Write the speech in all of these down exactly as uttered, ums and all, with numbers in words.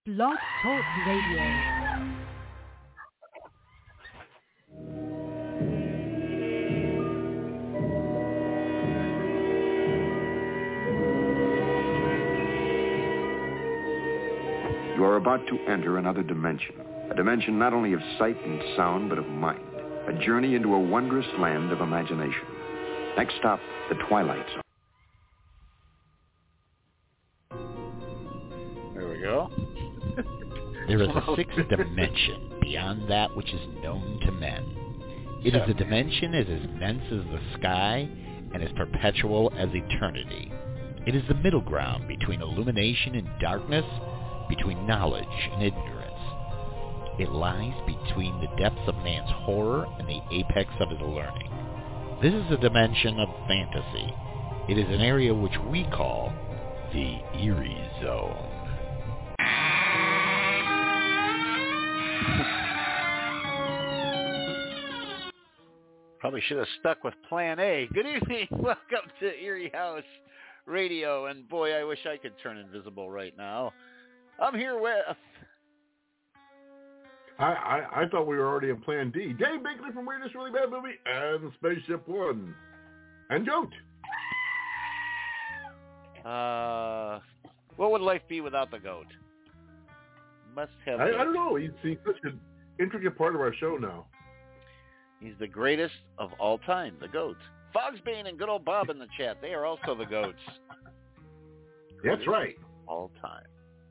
Blog Talk Radio. You are about to enter another dimension, a dimension not only of sight and sound, but of mind, a journey into a wondrous land of imagination. Next stop, the Twilight Zone. There we go. There is a sixth dimension beyond that which is known to men. It is a dimension as immense as the sky and as perpetual as eternity. It is the middle ground between illumination and darkness, between knowledge and ignorance. It lies between the depths of man's horror and the apex of his learning. This is a dimension of fantasy. It is an area which we call the Eerie Zone. Probably should have stuck with Plan A. Good evening. Welcome to Eerie House Radio. And boy, I wish I could turn invisible right now. I'm here with... I, I, I thought we were already in Plan D. Dave Binkley from Weirdest Really Bad Movie and Spaceship One. And Goat. Uh, what would life be without the goat? Must have... I, I don't know. He's, he's such an intricate part of our show now. He's the greatest of all time, the goat. Fogsbane and good old Bob in the chat. They are also the goats. That's right. All time.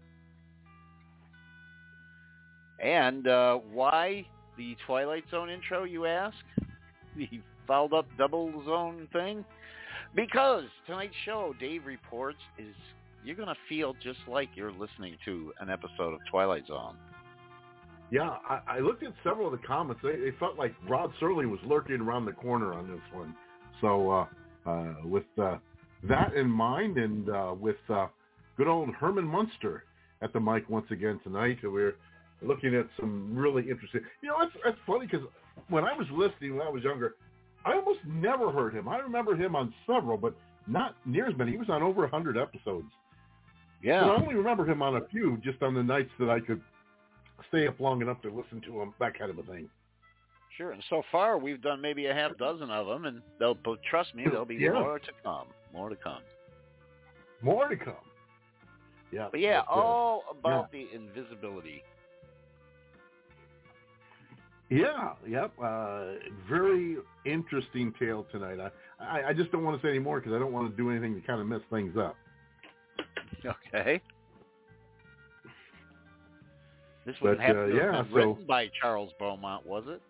And uh, why the Twilight Zone intro, you ask? The fouled up double zone thing? Because tonight's show, Dave reports, is you're going to feel just like you're listening to an episode of Twilight Zone. Yeah, I, I looked at several of the comments. They, they felt like Rod Serling was lurking around the corner on this one. So uh, uh, with uh, that in mind, and uh, with uh, good old Herman Munster at the mic once again tonight, we're looking at some really interesting... You know, that's, that's funny because when I was listening when I was younger, I almost never heard him. I remember him on several, but not near as many. He was on over one hundred episodes. Yeah. But I only remember him on a few just on the nights that I could stay up long enough to listen to him, that kind of a thing. Sure, and so far we've done maybe a half dozen of them, and they'll but trust me, there'll be yeah. more to come. More to come. More to come. Yeah. But yeah, but, uh, all about yeah. the invisibility. Yeah, yep. Uh, very interesting tale tonight. I, I, I just don't want to say any more because I don't want to do anything to kind of mess things up. Okay. This wouldn't But, have uh, to yeah, have been so, written by Charles Beaumont, was it?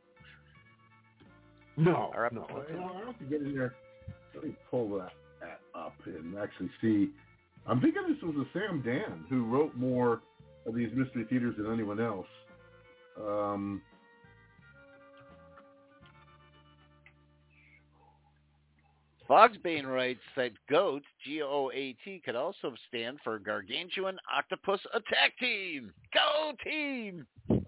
No, Or, no. I, I have to get in there. Let me pull that, that up and actually see. I'm thinking this was a Sam Dan who wrote more of these Mystery Theaters than anyone else. Um, Fogsbane writes that GOAT, G O A T, could also stand for Gargantuan Octopus Attack Team. Go team!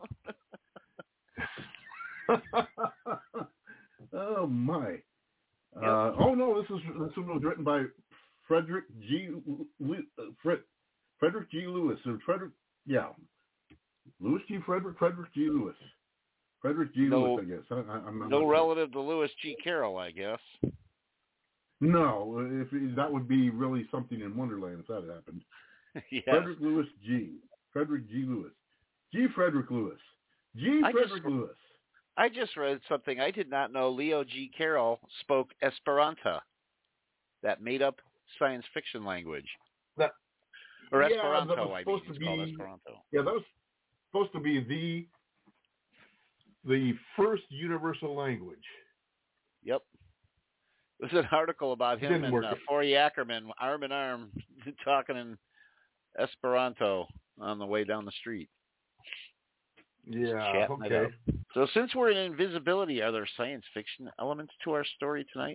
oh my! Yep. Uh, oh no, this is this one was written by Frederick G. Lew- uh, Fred, Frederick G. Lewis. Or Frederick, yeah, Lewis G. Frederick Frederick G. Lewis. Frederick G. No, Lewis, I guess. I, I, I'm, I'm no not relative to Lewis G. Carroll, I guess. No, if that would be really something in Wonderland if that had happened. Yes. Frederick Lewis G. Frederick G. Lewis. G. Frederick Lewis. G. I Frederick just, Lewis. I just read something. I did not know Leo G. Carroll spoke Esperanto, that made-up science fiction language. That, or yeah, Esperanto, that was I mean. supposed It's to called be, Esperanto. Yeah, that was supposed to be the the first universal language. Yep. There's an article about him Didn't and work. uh, Forey Ackerman, arm in arm, talking in Esperanto on the way down the street. Yeah, okay. So since we're in invisibility, are there science fiction elements to our story tonight?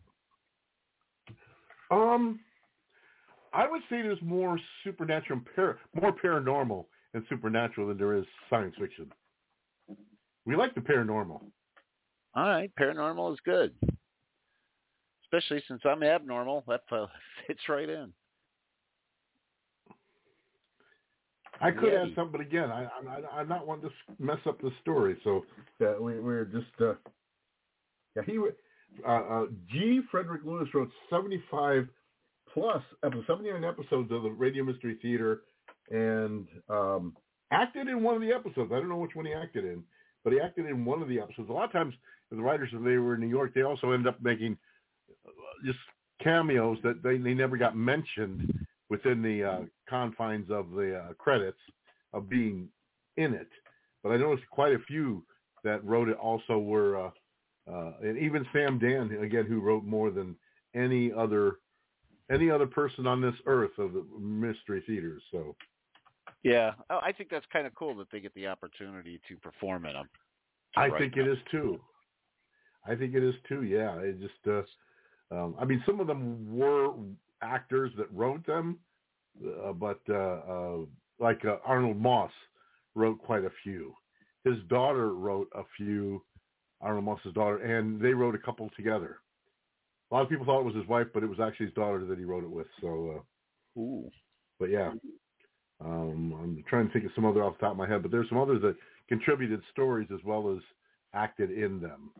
Um, I would say there's more supernatural, par- more paranormal and supernatural than there is science fiction. We like the paranormal. All right, paranormal is good. Especially since I'm abnormal, that uh, fits right in. I could Yeah. add something, but again, I, I'm, I'm not wanting to mess up the story. So Yeah, we, we're just. Uh, yeah, he. Uh, uh, G. Frederick Lewis wrote seventy-five plus episodes, seventy-nine episodes of the Radio Mystery Theater, and um, acted in one of the episodes. I don't know which one he acted in, but he acted in one of the episodes. A lot of times, the writers, if they were in New York, they also end up making just cameos that they, they never got mentioned within the uh, confines of the uh, credits of being in it. But I noticed quite a few that wrote it also were, uh, uh, and even Sam Dan, again, who wrote more than any other any other person on this earth of the Mystery Theaters. So, Yeah, oh, I think that's kind of cool that they get the opportunity to perform in them. I think it is too. I think it is too. Yeah, it just. Uh, um, I mean, some of them were actors that wrote them, uh, but uh, uh, like uh, Arnold Moss wrote quite a few. His daughter wrote a few. Arnold Moss's daughter, and they wrote a couple together. A lot of people thought it was his wife, but it was actually his daughter that he wrote it with. So, uh, Ooh. but yeah, um, I'm trying to think of some other off the top of my head, but there's some others that contributed stories as well as acted in them.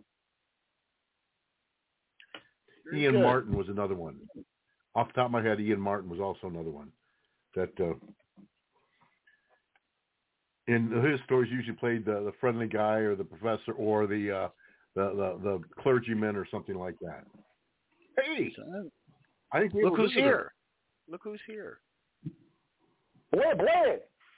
Very Ian good. Martin was another one. Off the top of my head, Ian Martin was also another one. That uh, in his stories usually played the, the friendly guy or the professor or the, uh, the the the clergyman or something like that. Hey, I think we Look have a who's visitor. here. Look who's here. Boy, boy.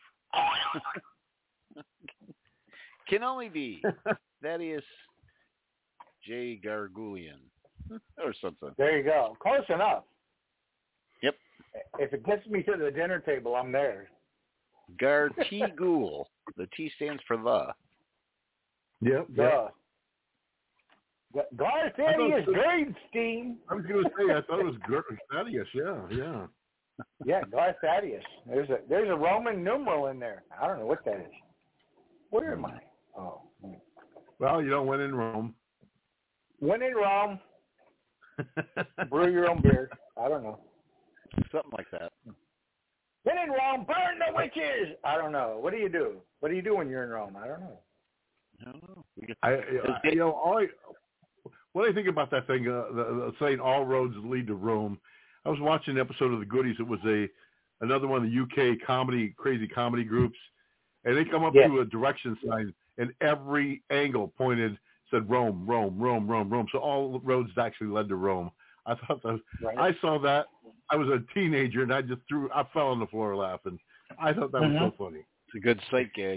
Can only be Thaddeus J. Gargulian or something. There you go. Close enough. Yep. If it gets me to the dinner table, I'm there. Gar T. Ghoul. The T stands for the. Yep, Duh. yep. Garth I thought Thaddeus so. Greenstein. I was going to say, I thought it was Ger- Thaddeus. Yeah, yeah. Yeah, Garth Thaddeus. There's a there's a Roman numeral in there. I don't know what that is. Where am I? Oh. Well, you don't win in Rome. When in Rome, brew your own beer. I don't know. Something like that. When in Rome, burn the witches. I don't know. What do you do? What do you do when you're in Rome? I don't know. I don't know. We get, I, I you know, all I, what I think about that thing, uh, the, the saying all roads lead to Rome. I was watching an episode of The Goodies. It was a another one of the U K comedy, crazy comedy groups, and they come up Yeah. to a direction sign, and every angle pointed said Rome, Rome, Rome, Rome, Rome. So all roads actually led to Rome. I thought that Right. I saw that. I was a teenager, and I just threw. I fell on the floor laughing. I thought that was Mhm. so funny. it's a good sight gag.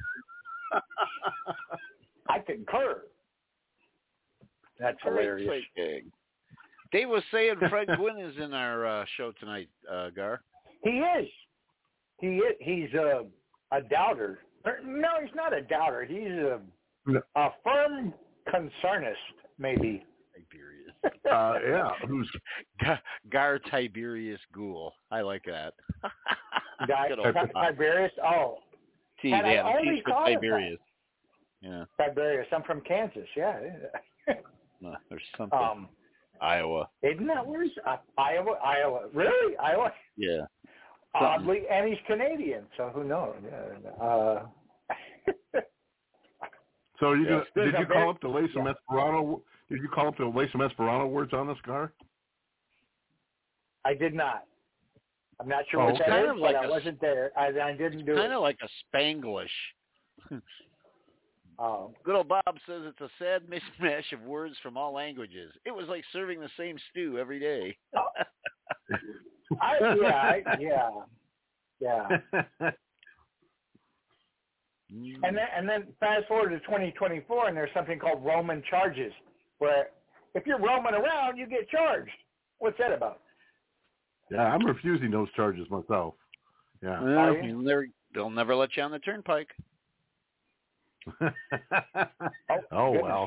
I concur. That's Great hilarious. sight gag. Dave was saying Fred Gwynn is in our uh, show tonight, uh, Gar. He is. He is. He's a a doubter. Or, no, he's not a doubter. He's a No. a firm concernist, maybe. Tiberius. Uh, yeah, who's Gar, Gar Tiberius Ghoul. I like that. Guy, Good old Ti- pop. Tiberius. Oh, T, had I yeah, the only T's for thought of Tiberius. Yeah, Tiberius. I'm from Kansas. Yeah. no, there's something. um, Iowa. isn't that where he's uh, Iowa? Iowa. Really? Iowa? Yeah. Oddly, and he's Canadian, so who knows? Yeah. Uh, So are you Yes. gonna, did There's you a call very- up to lay some yeah. Esperanto? Did you call up to lay some Esperanto words on this, Gar? I did not. I'm not sure Oh, what it's that kind is, of like but I a- wasn't there. I, I didn't do Kind it. of like a Spanglish. Um, Good old Bob says it's a sad mishmash of words from all languages. It was like serving the same stew every day. I, yeah, I, yeah, yeah. And then, and then fast forward to twenty twenty-four, and there's something called Roman charges, where if you're roaming around, you get charged. What's that about? Yeah, I'm refusing those charges myself. Yeah. Well, Are you? you'll never, they'll never let you on the turnpike. oh, goodness. well.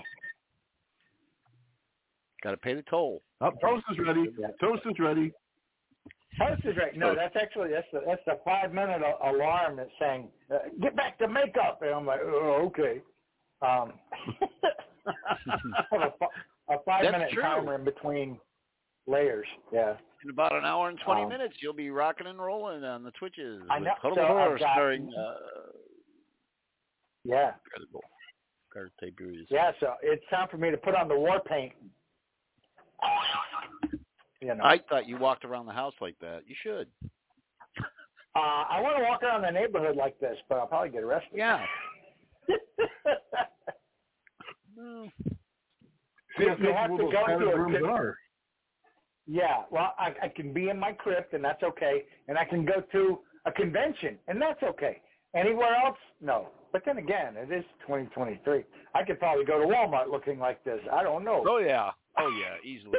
Got to pay the toll. Oh, toast is ready. Yeah. Toast is ready. Toast is right. No, that's actually that's the that's the five minute alarm that's saying uh, get back to makeup, and I'm like, oh, okay. Um, I have a, fi- a five That's minute true. timer in between layers. Yeah. In about an hour and twenty Um, minutes, you'll be rocking and rolling on the Twitches. I know. With Huddle So the Horror I've got- starring uh, Yeah. incredible Carte Breeze. Yeah, so it's time for me to put on the war paint. You know. I thought you walked around the house like that. You should. Uh, I want to walk around the neighborhood like this, but I'll probably get arrested. Yeah. Well, See, You I think have where to those go padded to a rooms con- are. Yeah, well, I, I can be in my crypt, and that's okay. And I can go to a convention, and that's okay. Anywhere else? No. But then again, it is twenty twenty-three. I could probably go to Walmart looking like this. I don't know. oh, yeah. Oh, yeah, easily.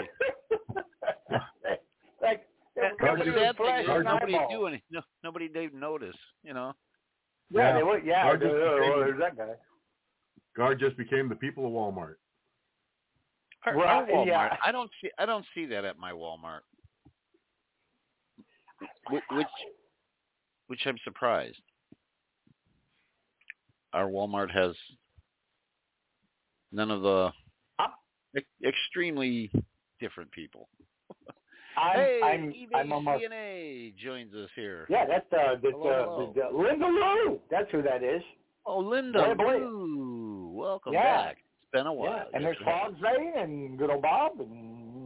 like, And Guard the just- sad thing flash is an nobody eyeball. do any, no, nobody they'd notice, you know. Yeah, Yeah. they would. Yeah, Guard just oh, became- oh, there's that guy. Guard just became the people of Walmart. Our, Well, our Walmart. yeah. I don't see. I don't see that at my Walmart. Which, which, which I'm surprised. Our Walmart has none of the e- extremely different people. I'm, hey, I'm, eBay I'm almost. C N A joins us here. Yeah, that's the, the, Hello, the, the, the Linda Lou. That's who that is. Oh, Linda. Boy, boy. Lou, welcome Yeah. back. It's been a while. Yeah, and Yes, there's it has. Frog Zane and good old Bob and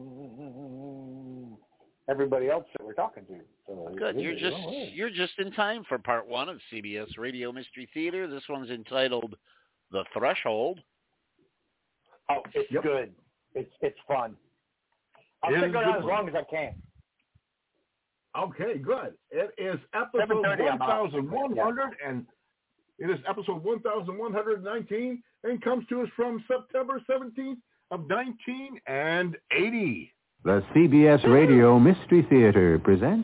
everybody else that we're talking to. So Good. it- You're it- just oh, yeah. you're just in time for part one of C B S Radio Mystery Theater. This one's entitled The Threshold. Oh, it's Yep. good. It's it's fun. I'll It stick is a around good as one. long as I can. Okay, good. It is episode seven thirty, one I'm out. thousand one hundred and it is episode one thousand one hundred nineteen and comes to us from September seventeenth of nineteen eighty. The C B S Radio Mystery Theater presents...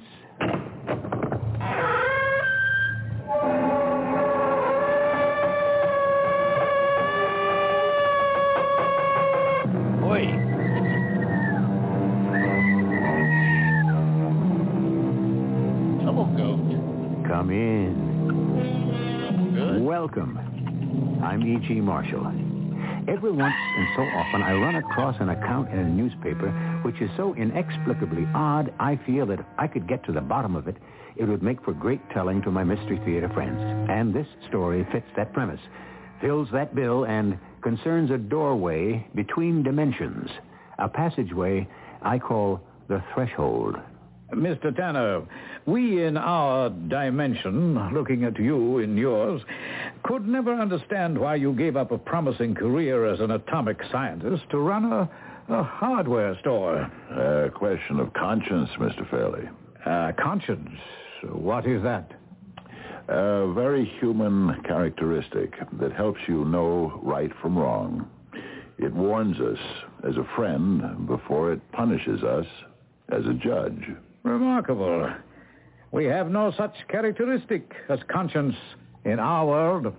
Oi. Double goat. Come in. Good. Welcome. I'm E G. Marshall. Every once and so often I run across an account in a newspaper which is so inexplicably odd, I feel that if I could get to the bottom of it, it would make for great telling to my Mystery Theater friends. And this story fits that premise, fills that bill, and concerns a doorway between dimensions, a passageway I call the threshold. Mister Tanner, we in our dimension, looking at you in yours, could never understand why you gave up a promising career as an atomic scientist to run a, a hardware store. A question of conscience, Mister Fairley. Uh, conscience, what is that? A very human characteristic that helps you know right from wrong. It warns us as a friend before it punishes us as a judge. Remarkable. We have no such characteristic as conscience in our world.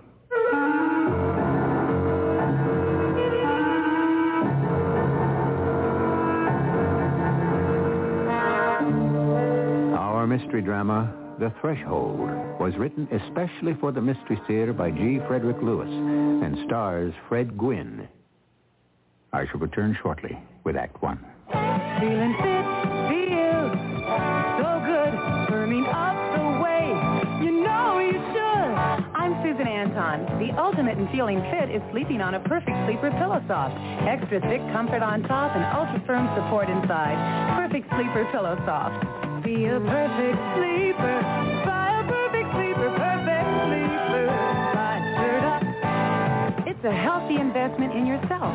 Our mystery drama, The Threshold, was written especially for the Mystery Theater by G. Frederick Lewis and stars Fred Gwynne. I shall return shortly with Act One. Feeling fit, feel so good, burning up the way you know you should. I'm Susan Anton. The ultimate in feeling fit is sleeping on a Perfect Sleeper Pillow Soft. Extra thick comfort on top and ultra firm support inside. Perfect Sleeper Pillow Soft. Be a perfect sleeper, buy a perfect sleeper, perfect sleeper, buy Serta. It's a healthy investment in yourself.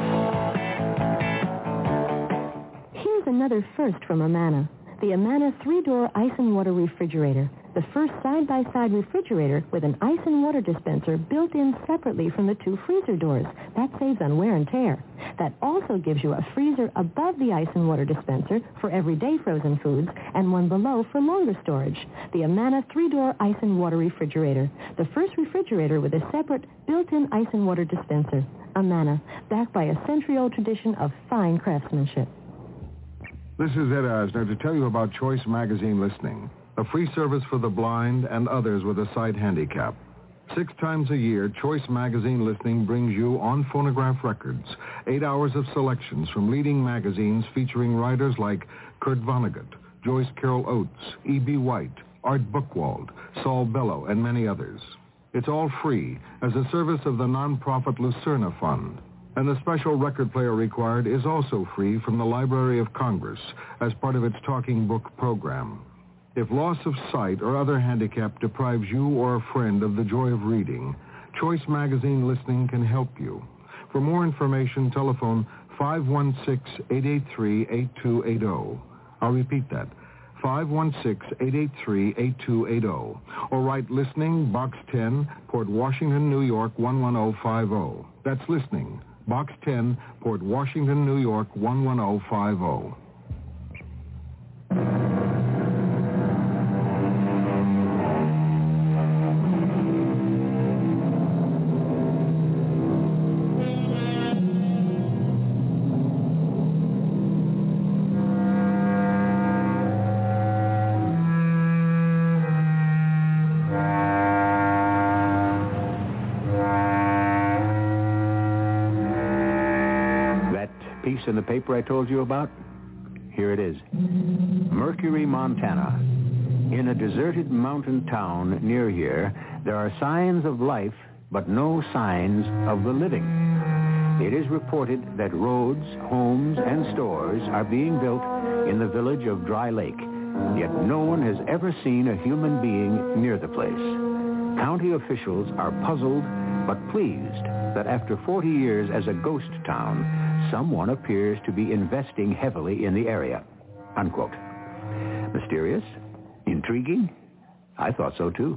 Here's another first from Amana. The Amana three-door ice and water refrigerator. The first side-by-side refrigerator with an ice and water dispenser built in separately from the two freezer doors. That saves on wear and tear. That also gives you a freezer above the ice and water dispenser for everyday frozen foods and one below for longer storage. The Amana three-door ice and water refrigerator. The first refrigerator with a separate built-in ice and water dispenser. Amana, backed by a century-old tradition of fine craftsmanship. This is Ed Asner to tell you about Choice Magazine Listening, a free service for the blind and others with a sight handicap. Six times a year, Choice Magazine Listening brings you on phonograph records, eight hours of selections from leading magazines featuring writers like Kurt Vonnegut, Joyce Carol Oates, E B. White, Art Buchwald, Saul Bellow, and many others. It's all free as a service of the nonprofit Lucerna Fund. And the special record player required is also free from the Library of Congress as part of its talking book program. If loss of sight or other handicap deprives you or a friend of the joy of reading, Choice Magazine Listening can help you. For more information, telephone five one six, eight eight three, eight two eight zero. I'll repeat that, five one six, eight eight three, eight two eight zero. Or write Listening, Box ten, Port Washington, New York, one one zero five zero. That's Listening, Box ten, Port Washington, New York, one one zero five zero. In the paper I told you about? Here it is. Mercury, Montana. In a deserted mountain town near here, there are signs of life, but no signs of the living. It is reported that roads, homes, and stores are being built in the village of Dry Lake, yet no one has ever seen a human being near the place. County officials are puzzled, but pleased that after forty years as a ghost town, someone appears to be investing heavily in the area. Unquote. Mysterious? Intriguing? I thought so, too.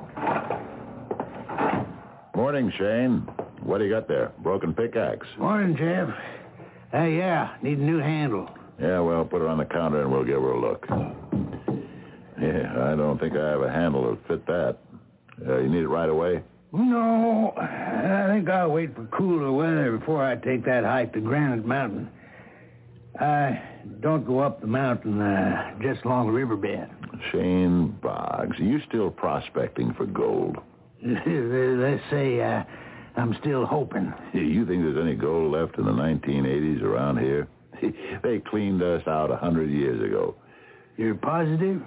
Morning, Shane. What do you got there? Broken pickaxe? Morning, Jeff. Uh, yeah, need a new handle. Yeah, well, put it on the counter and we'll give her a look. Yeah, I don't think I have a handle that fit that. Uh, you need it right away? No, I think I'll wait for cooler weather before I take that hike to Granite Mountain. I don't go up the mountain uh, just along the riverbed. Shane Boggs, are you still prospecting for gold? Let's say uh, I'm still hoping. You think there's any gold left in the nineteen eighties around here? They cleaned us out a hundred years ago. You're positive?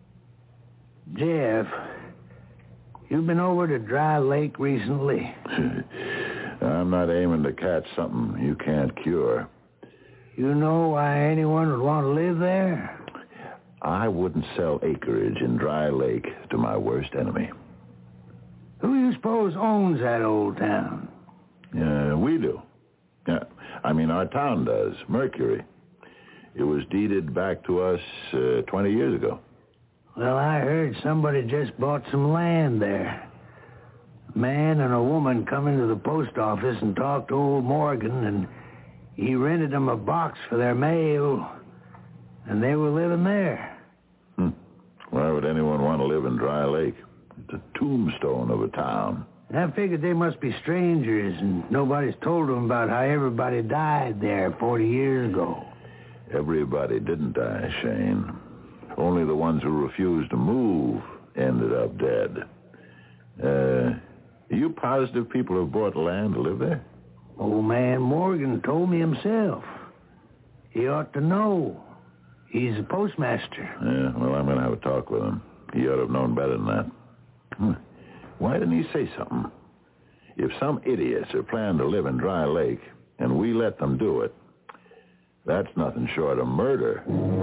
Jeff, you've been over to Dry Lake recently? I'm not aiming to catch something you can't cure. You know why anyone would want to live there? I wouldn't sell acreage in Dry Lake to my worst enemy. Who do you suppose owns that old town? Uh, we do. Yeah, I mean, our town does, Mercury. It was deeded back to us uh, twenty years ago. Well, I heard somebody just bought some land there. A man and a woman come into the post office and talked to old Morgan, and he rented them a box for their mail, and they were living there. Hmm. Why would anyone want to live in Dry Lake? It's a tombstone of a town. I figured they must be strangers, and nobody's told them about how everybody died there forty years ago. Everybody didn't die, Shane. Only the ones who refused to move ended up dead. Uh, are you positive people have bought land to live there? Old man Morgan told me himself. He ought to know. He's a postmaster. Yeah, well, I'm going to have a talk with him. He ought to have known better than that. Hmm. Why didn't he say something? If some idiots are planning to live in Dry Lake and we let them do it, that's nothing short of murder.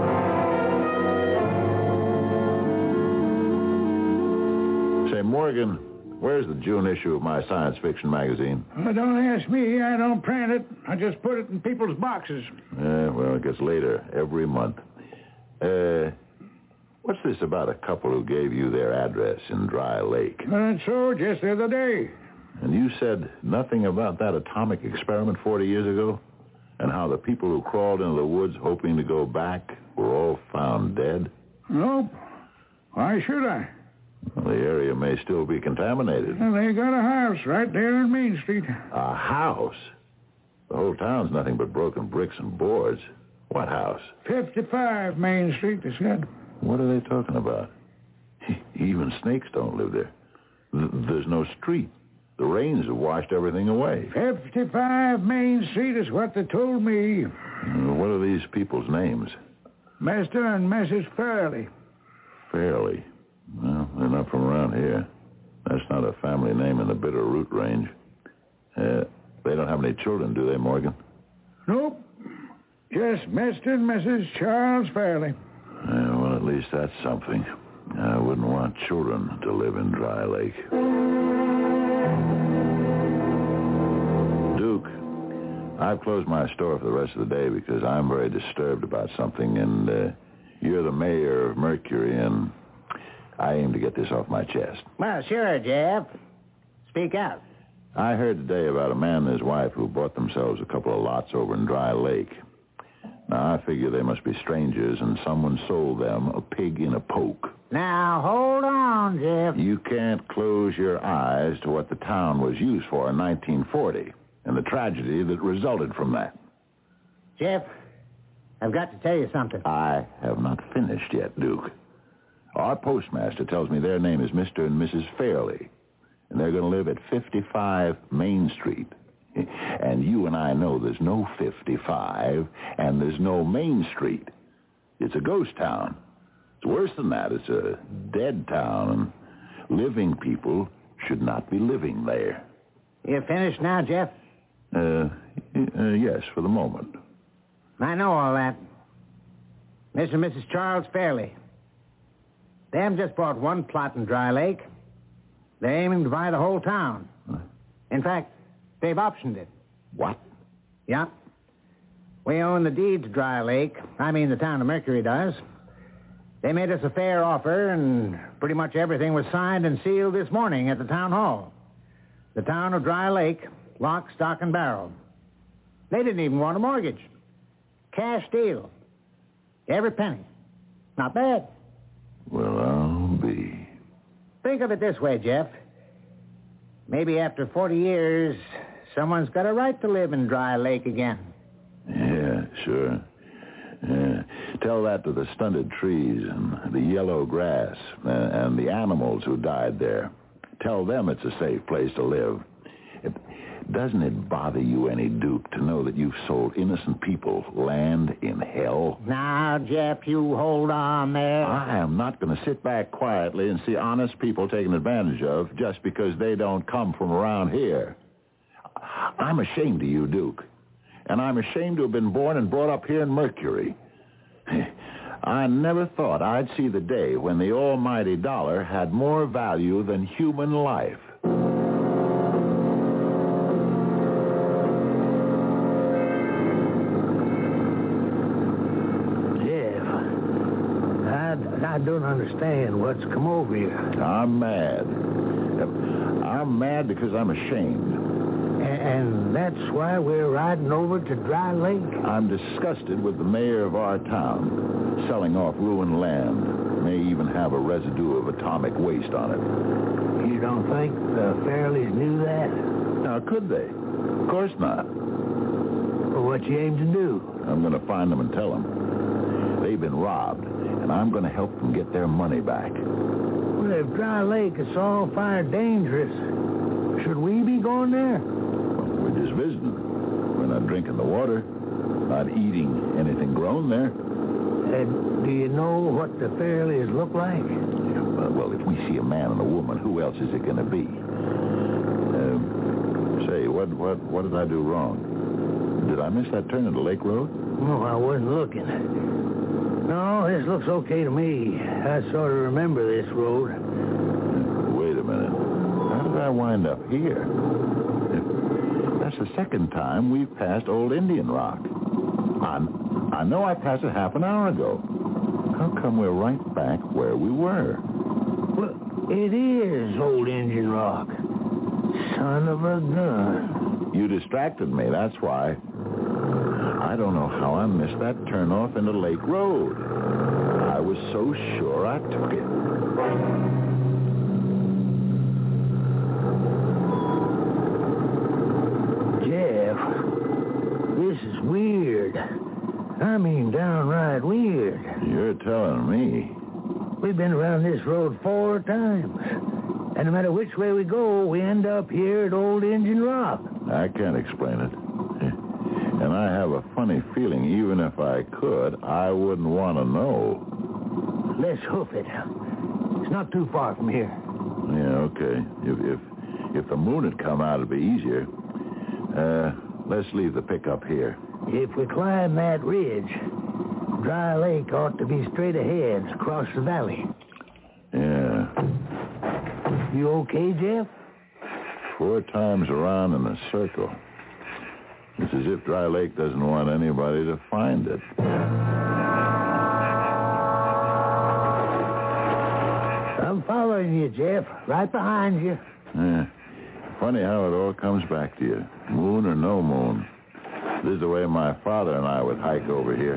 Say, Morgan, where's the June issue of my science fiction magazine? Well, don't ask me. I don't print it. I just put it in people's boxes. Yeah, well, it gets later every month. Uh, what's this about a couple who gave you their address in Dry Lake? And so, just the other day. And you said nothing about that atomic experiment forty years ago? And how the people who crawled into the woods hoping to go back were all found dead? Nope. Why should I? Well, the area may still be contaminated. Well, they got a house right there in Main Street. A house? The whole town's nothing but broken bricks and boards. What house? fifty-five Main Street, they said. What are they talking about? Even snakes don't live there. There's no street. The rains have washed everything away. fifty-five Main Street is what they told me. What are these people's names? Mister and Missus Fairley. Fairley? Well, they're not from around here. That's not a family name in the Bitterroot range. Uh, they don't have any children, do they, Morgan? Nope. Just Mister and Missus Charles Fairley. Yeah, well, at least that's something. I wouldn't want children to live in Dry Lake. Duke, I've closed my store for the rest of the day because I'm very disturbed about something, and uh, you're the mayor of Mercury, and I aim to get this off my chest. Well, sure, Jeff. Speak out. I heard today about a man and his wife who bought themselves a couple of lots over in Dry Lake. Now, I figure they must be strangers, and someone sold them a pig in a poke. Now, hold on, Jeff. You can't close your eyes to what the town was used for in nineteen forty and the tragedy that resulted from that. Jeff, I've got to tell you something. I have not finished yet, Duke. Our postmaster tells me their name is Mister and Missus Fairley, and they're going to live at fifty-five Main Street. And you and I know there's no fifty-five, and there's no Main Street. It's a ghost town. It's worse than that. It's a dead town, and living people should not be living there. You finished now, Jeff? Uh, uh, yes, for the moment. I know all that. Mister and Missus Charles Fairley. Them just bought one plot in Dry Lake. They're aiming to buy the whole town. Huh? In fact, they've optioned it. What? Yeah. We own the deed to Dry Lake. I mean, the town of Mercury does. They made us a fair offer, and pretty much everything was signed and sealed this morning at the town hall. The town of Dry Lake, lock, stock, and barrel. They didn't even want a mortgage. Cash deal. Every penny. Not bad. Well, I'll be. Think of it this way, Jeff. Maybe after forty years, someone's got a right to live in Dry Lake again. Yeah, sure. Yeah. Tell that to the stunted trees and the yellow grass and, and the animals who died there. Tell them it's a safe place to live. It, doesn't it bother you any, Duke, to know that you've sold innocent people land in hell? Now, Jeff, you hold on there. I am not going to sit back quietly and see honest people taken advantage of just because they don't come from around here. I'm ashamed of you, Duke. And I'm ashamed to have been born and brought up here in Mercury. I never thought I'd see the day when the almighty dollar had more value than human life. Jeff, I, I don't understand what's come over you. I'm mad. I'm mad because I'm ashamed. And that's why we're riding over to Dry Lake? I'm disgusted with the mayor of our town selling off ruined land. May even have a residue of atomic waste on it. You don't think the Fairleys knew that? Now, could they? Of course not. Well, what you aim to do? I'm going to find them and tell them. They've been robbed, and I'm going to help them get their money back. Well, if Dry Lake is all fire dangerous, should we be going there? We're just visiting. We're not drinking the water, not eating anything grown there. And do you know what the Fairleys look like? Yeah, well, well, if we see a man and a woman, who else is it going to be? Uh, say, what, what, what did I do wrong? Did I miss that turn into Lake Road? Oh, I wasn't looking. No, this looks okay to me. I sort of remember this road. Wait a minute. How did I wind up here? That's the second time we've passed Old Indian Rock. I, I know I passed it half an hour ago. How come we're right back where we were? Well, it is Old Indian Rock. Son of a gun. You distracted me, that's why. I don't know how I missed that turn off into Lake Road. I was so sure I took it. This is weird. I mean, downright weird. You're telling me. We've been around this road four times. And no matter which way we go, we end up here at Old Indian Rock. I can't explain it. And I have a funny feeling, even if I could, I wouldn't want to know. Let's hoof it. It's not too far from here. Yeah, okay. If if, if the moon had come out, it'd be easier. Uh, let's leave the pickup here. If we climb that ridge, Dry Lake ought to be straight ahead across the valley. Yeah. You okay, Jeff? Four times around in a circle. It's as if Dry Lake doesn't want anybody to find it. I'm following you, Jeff. Right behind you. Yeah. Funny how it all comes back to you. Moon or no moon. This is the way my father and I would hike over here.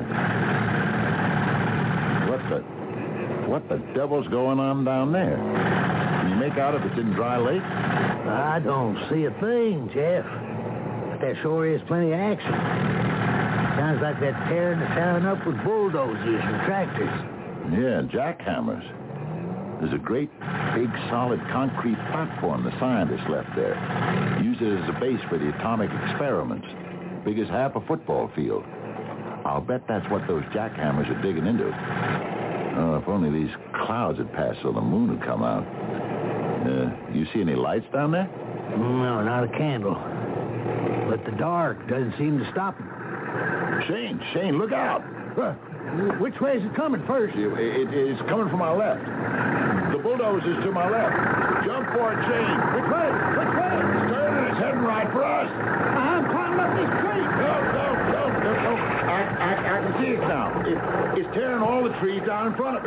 What the... What the devil's going on down there? Can you make out if it's in Dry Lake? I don't see a thing, Jeff. But there sure is plenty of action. Sounds like they're tearing the town up with bulldozers and tractors. Yeah, jackhammers. There's a great, big, solid concrete platform the scientists left there. Use it as a base for the atomic experiments. Big as half a football field. I'll bet that's what those jackhammers are digging into. Oh, if only these clouds had passed so the moon would come out. Uh, you see any lights down there? No, not a candle. But the dark doesn't seem to stop them. Shane, Shane, look out. Uh, which way is it coming first? It, it, it's coming from our left. The bulldozer's to my left. Jump for it, Shane. Which way? Which way? It's turning. It's heading right for us. I'm climbing up this tree. No, no, no, no, no. I, I, I can see it now. It, it's tearing all the trees down in front of it.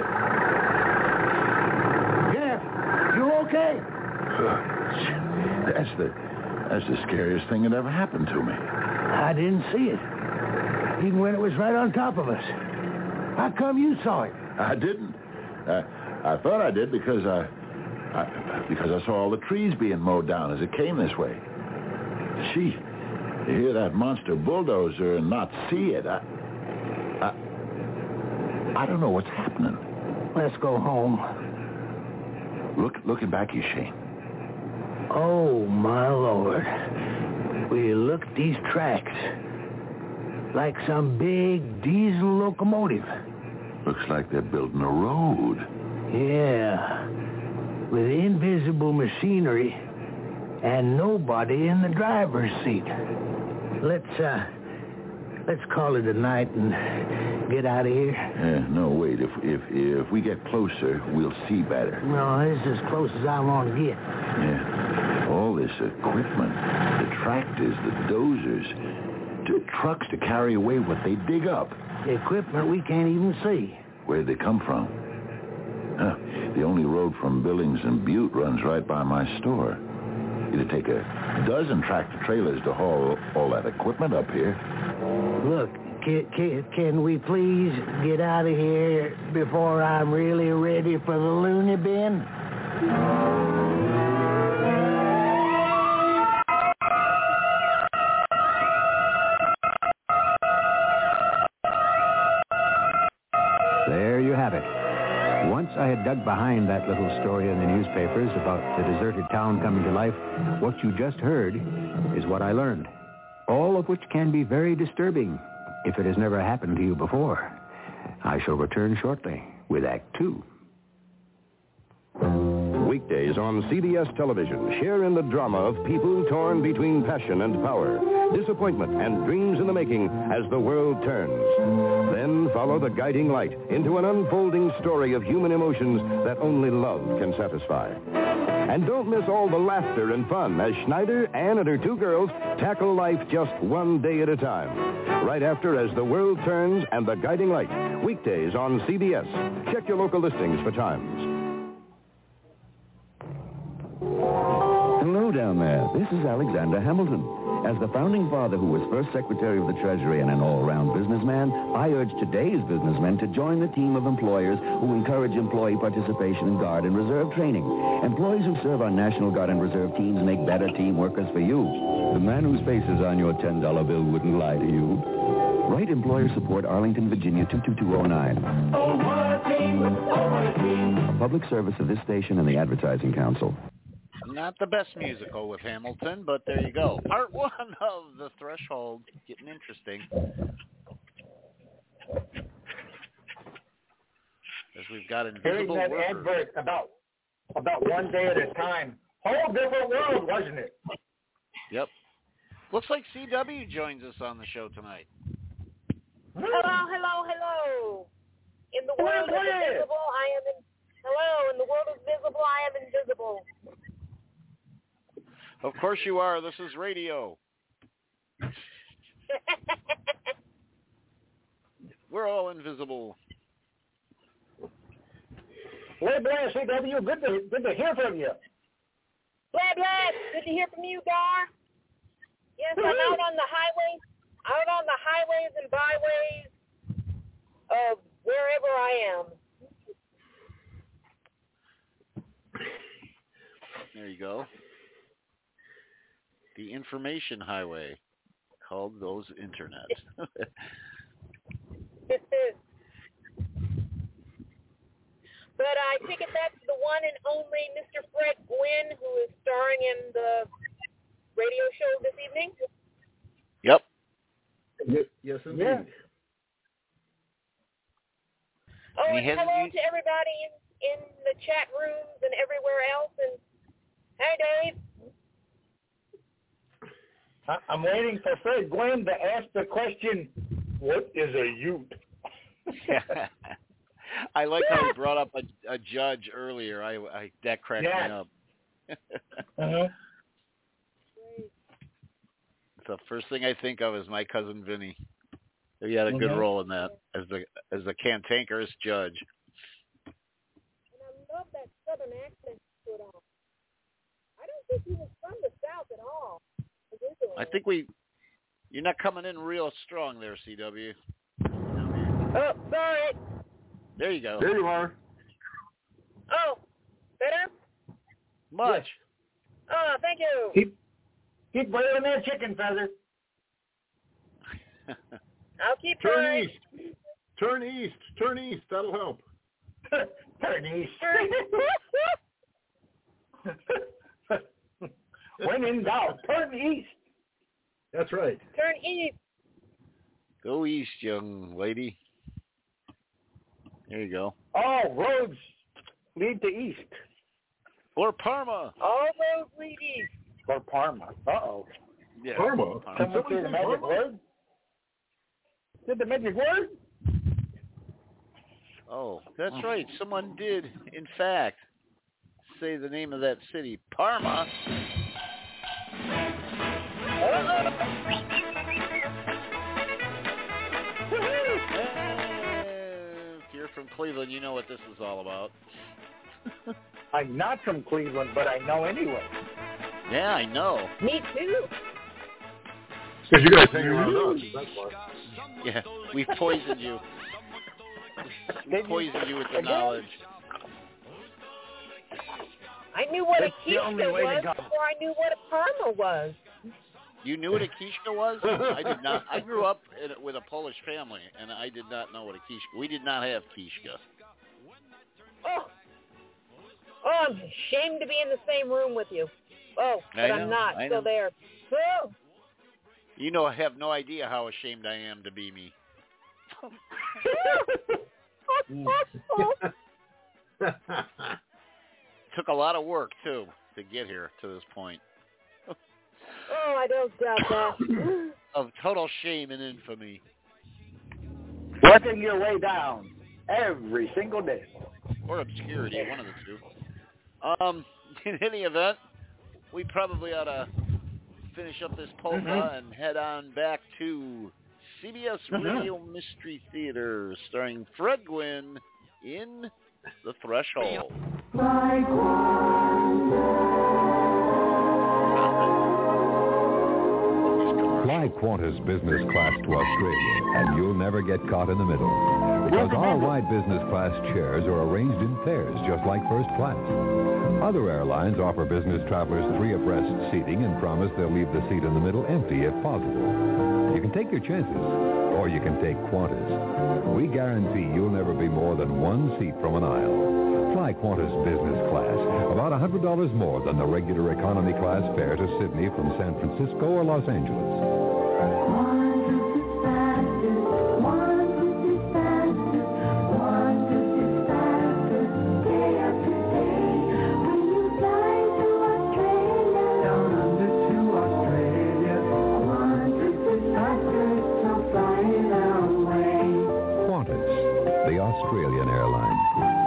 Jeff, you okay? That's the, that's the scariest thing that ever happened to me. I didn't see it. Even when it was right on top of us. How come you saw it? I didn't. I, I thought I did because I, I because I saw all the trees being mowed down as it came this way. Gee, to hear that monster bulldozer and not see it, I, I, I don't know what's happening. Let's go home. Look, looking back here, Shane. Oh, my Lord. Will you look at these tracks? Like some big diesel locomotive. Looks like they're building a road. Yeah. With invisible machinery and nobody in the driver's seat. Let's, uh, let's call it a night and get out of here. Yeah, no, wait. If, if, if we get closer, we'll see better. No, this is as close as I want to get. Yeah. All this equipment, the tractors, the dozers, the trucks to carry away what they dig up. Equipment we can't even see. Where'd they come from? Huh, the only road from Billings and Butte runs right by my store. It'd take a dozen tractor trailers to haul all that equipment up here. Look, can, can, can we please get out of here before I'm really ready for the loony bin? There you have it. Once I had dug behind that little story in the newspapers about the deserted town coming to life, what you just heard is what I learned. All of which can be very disturbing if it has never happened to you before. I shall return shortly with Act Two. Weekdays on C B S television, share in the drama of people torn between passion and power, disappointment and dreams in the making as the world turns. Then follow the guiding light into an unfolding story of human emotions that only love can satisfy. And don't miss all the laughter and fun as Schneider, Ann, and her two girls tackle life just one day at a time. Right after As the World Turns and The Guiding Light, weekdays on C B S. Check your local listings for times. Hello down there. This is Alexander Hamilton. As the founding father who was first Secretary of the Treasury and an all-round businessman, I urge today's businessmen to join the team of employers who encourage employee participation in Guard and Reserve training. Employees who serve on National Guard and Reserve teams make better team workers for you. The man whose face is on your ten dollar bill wouldn't lie to you. Write Employer Support, Arlington, Virginia, two two two oh nine. Oh, what a team! Oh, what a team! A public service of this station and the Advertising Council. Not the best musical with Hamilton, but there you go. Part one of The Threshold, getting interesting. As we've got Hearing invisible that workers. advert about about one day at a time. Whole different world, wasn't it? Yep. Looks like C W joins us on the show tonight. Hello, hello, hello. In the world of invisible, I am in. Hello, in the world of visible, I am invisible. Of course you are. This is radio. We're all invisible. Blah, blah, C W, good to, good to hear from you. Blah, blah, good to hear from you, Gar. Yes, I'm out on the highways, out on the highways and byways of wherever I am. There you go. The information highway, called those internet. But I take it that's the one and only Mister Fred Gwynn, who is starring in the radio show this evening. Yep. Yes, yes indeed. Yeah. Oh, And and he has- hello to everybody in, in the chat rooms and everywhere else. And hey, Dave. I- I'm waiting for Fred Gwynn to ask the question, what is a ute? I like how he brought up a, a judge earlier. I, I that cracked Yes. me up. Uh-huh. The first thing I think of is My Cousin Vinny. He had a good Mhm. role in that as the as the cantankerous judge. And I love that southern accent he put on. I don't think he was from the South at all. I think we you're not coming in real strong there, C W. Oh, sorry. There you go. There you are. Oh, better? Much. Oh, thank you. Keep, keep boiling that chicken feather. I'll keep Turn trying. east. Turn east. Turn east. That'll help. Turn east. Turn When in doubt, turn east. That's right. Turn east. Go east, young lady. There you go. All roads lead to east. Or Parma. All roads lead east. Or Parma. Uh-oh. Yeah. Parma. Someone say the magic word? Did the magic word? Oh, that's right. Someone did, in fact, say the name of that city, Parma. If you're from Cleveland, you know what this is all about. I'm not from Cleveland, but I know anyway. Yeah, I know. Me too. Because you guys hang around us. That's why. Yeah, we poisoned you. We poisoned you with the knowledge. I knew what That's a the only quiche way to was go. before I knew what a Parma was. You knew what a quiche was? I did not. I grew up in, with a Polish family, and I did not know what a quiche. We did not have quiche. Oh. Oh, I'm ashamed to be in the same room with you. Oh, but I I'm know, not. I So know. there. Oh. You know, I have no idea how ashamed I am to be me. Took a lot of work, too, to get here to this point. Oh, I don't doubt that. Of total shame and infamy. Working your way down every single day. Or obscurity, one of the two. Um, in any event, we probably ought to finish up this polka Mhm. and head on back to C B S Mhm. Radio Mystery Theater, starring Fred Gwynn in The Threshold. Fly Qantas business class to Australia, and you'll never get caught in the middle. Because our wide business class chairs are arranged in pairs, just like first class. Other airlines offer business travelers three abreast seating and promise they'll leave the seat in the middle empty if possible. You can take your chances, or you can take Qantas. We guarantee you'll never be more than one seat from an aisle. Fly Qantas business class, about one hundred dollars more than the regular economy class fare to Sydney from San Francisco or Los Angeles. Australian Airlines.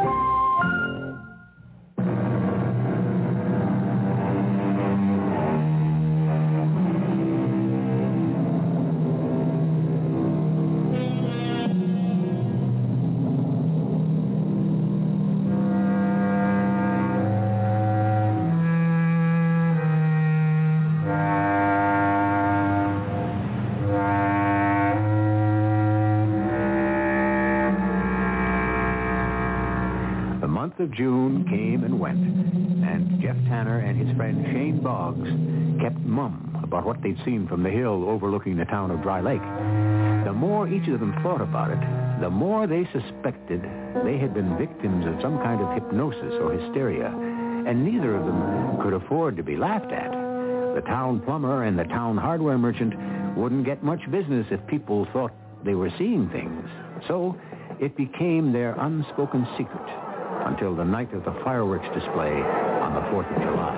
Of June came and went, and Jeff Tanner and his friend Shane Boggs kept mum about what they'd seen from the hill overlooking the town of Dry Lake. The more each of them thought about it, the more they suspected they had been victims of some kind of hypnosis or hysteria, and neither of them could afford to be laughed at. The town plumber and the town hardware merchant wouldn't get much business if people thought they were seeing things. So it became their unspoken secret until the night of the fireworks display on the fourth of July.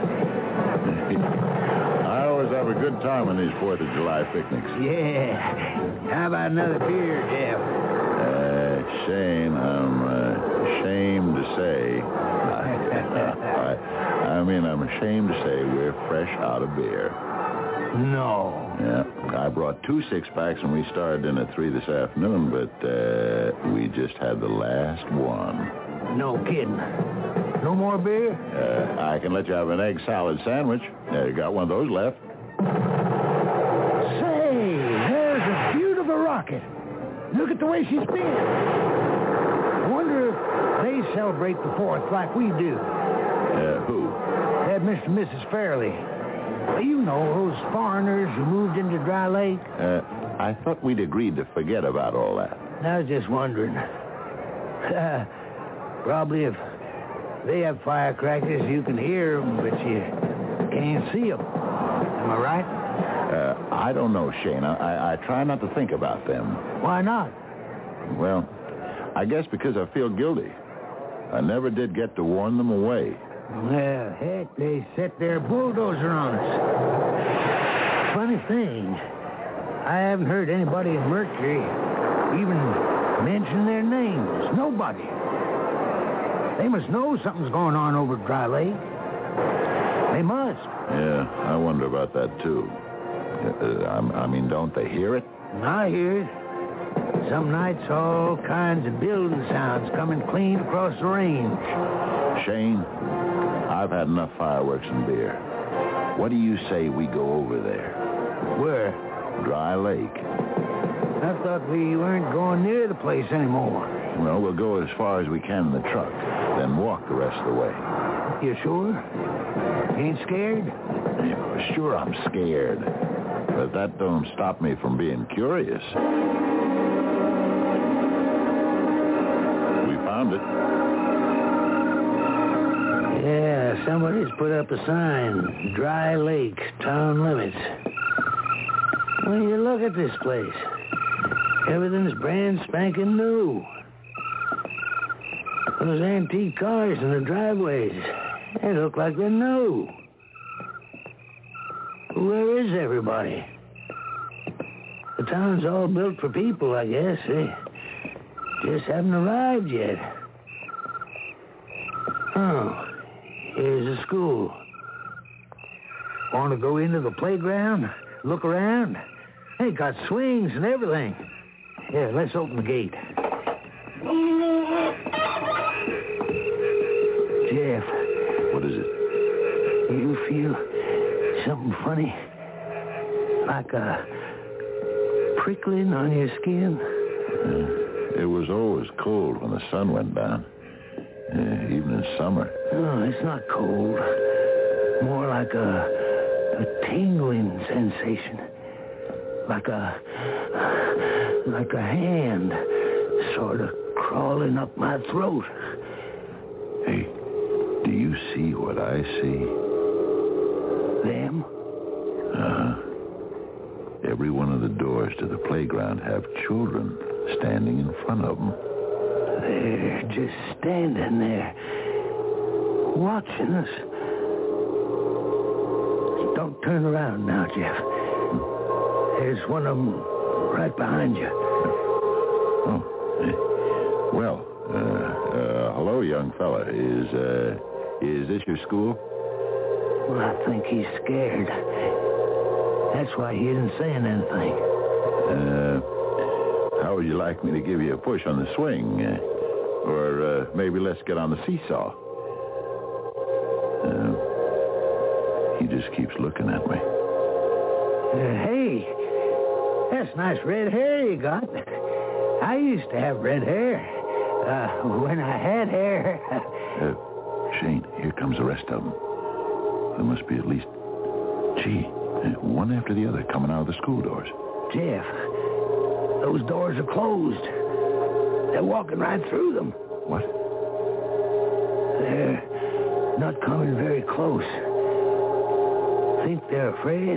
I always have a good time on these fourth of July picnics. Yeah. How about another beer, Jeff? Uh, Shane, I'm uh, ashamed to say... I, I, I mean, I'm ashamed to say we're fresh out of beer. No. Yeah, I brought two six-packs and we started in at three this afternoon, but uh, we just had the last one. No kidding. No more beer? Uh, I can let you have an egg salad sandwich. Uh, you got one of those left. Say, there's a beautiful rocket. Look at the way she spins. I wonder if they celebrate the fourth like we do. Uh, who? That Mister and Missus Fairley. You know, those foreigners who moved into Dry Lake. Uh, I thought we'd agreed to forget about all that. I was just wondering. Uh, Probably if they have firecrackers, you can hear them, but you can't see them. Am I right? Uh, I don't know, Shane. I, I try not to think about them. Why not? Well, I guess because I feel guilty. I never did get to warn them away. Well, heck, they set their bulldozer on us. Funny thing, I haven't heard anybody in Mercury even mention their names. Nobody. They must know something's going on over at Dry Lake. They must. Yeah, I wonder about that, too. Uh, I, I mean, don't they hear it? I hear it. Some nights, all kinds of building sounds coming clean across the range. Shane, I've had enough fireworks and beer. What do you say we go over there? Where? Dry Lake. I thought we weren't going near the place anymore. Well, we'll go as far as we can in the truck, then walk the rest of the way. You sure? Ain't scared? Sure, I'm scared. But that don't stop me from being curious. We found it. Yeah, somebody's put up a sign. Dry Lake, town limits. Well, you look at this place. Everything's brand spanking new. Those antique cars in the driveways, they look like they're new. Where is everybody? The town's all built for people, I guess. They just haven't arrived yet. Oh, here's a school. Want to go into the playground? Look around? They got swings and everything. Here, let's open the gate. Jeff. What is it? You feel something funny? Like a prickling on your skin? Uh, it was always cold when the sun went down. Uh, even in summer. No, it's not cold. More like a, a tingling sensation. Like a... like a hand sort of crawling up my throat. Hey, Do you see what I see? Them? Uh-huh. Every one of the doors to the playground have children standing in front of them. They're just standing there, watching us. Don't turn around now, Jeff. There's one of them right behind you. Oh. Well, uh, uh, hello, young fella. Is, uh, is this your school? Well, I think he's scared. That's why he isn't saying anything. Uh, how would you like me to give you a push on the swing? Uh, or uh, maybe let's get on the seesaw. Uh, he just keeps looking at me. Uh, hey, that's nice red hair you got. I used to have red hair. Uh, when I had hair. uh, Shane, here comes the rest of them. There must be at least, gee, one after the other coming out of the school doors. Jeff, those doors are closed. They're walking right through them. What? They're not coming very close. Think they're afraid.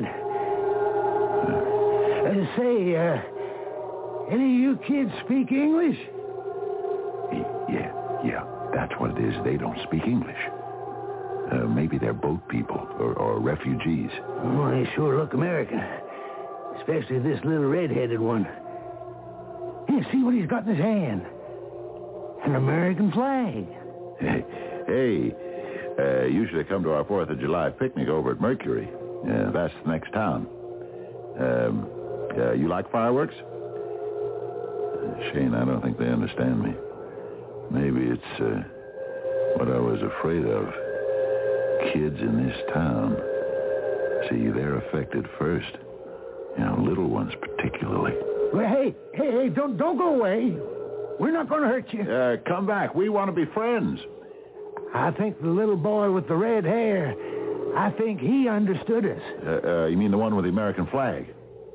Uh, say, uh, any of you kids speak English? Yeah, yeah, that's what it is. They don't speak English. Uh, maybe they're boat people or, or refugees. Oh, they sure look American. Especially this little red-headed one. Here, see what he's got in his hand. An American flag. Hey, hey uh, you should have come to our fourth of July picnic over at Mercury. Uh, that's the next town. Um, uh, you like fireworks? Uh, Shane, I don't think they understand me. Maybe it's uh, what I was afraid of. Kids in this town. See, they're affected first. You know, little ones particularly. Well, hey, hey, hey, don't, don't go away. We're not going to hurt you. Uh, come back. We want to be friends. I think the little boy with the red hair, I think he understood us. Uh, uh, you mean the one with the American flag?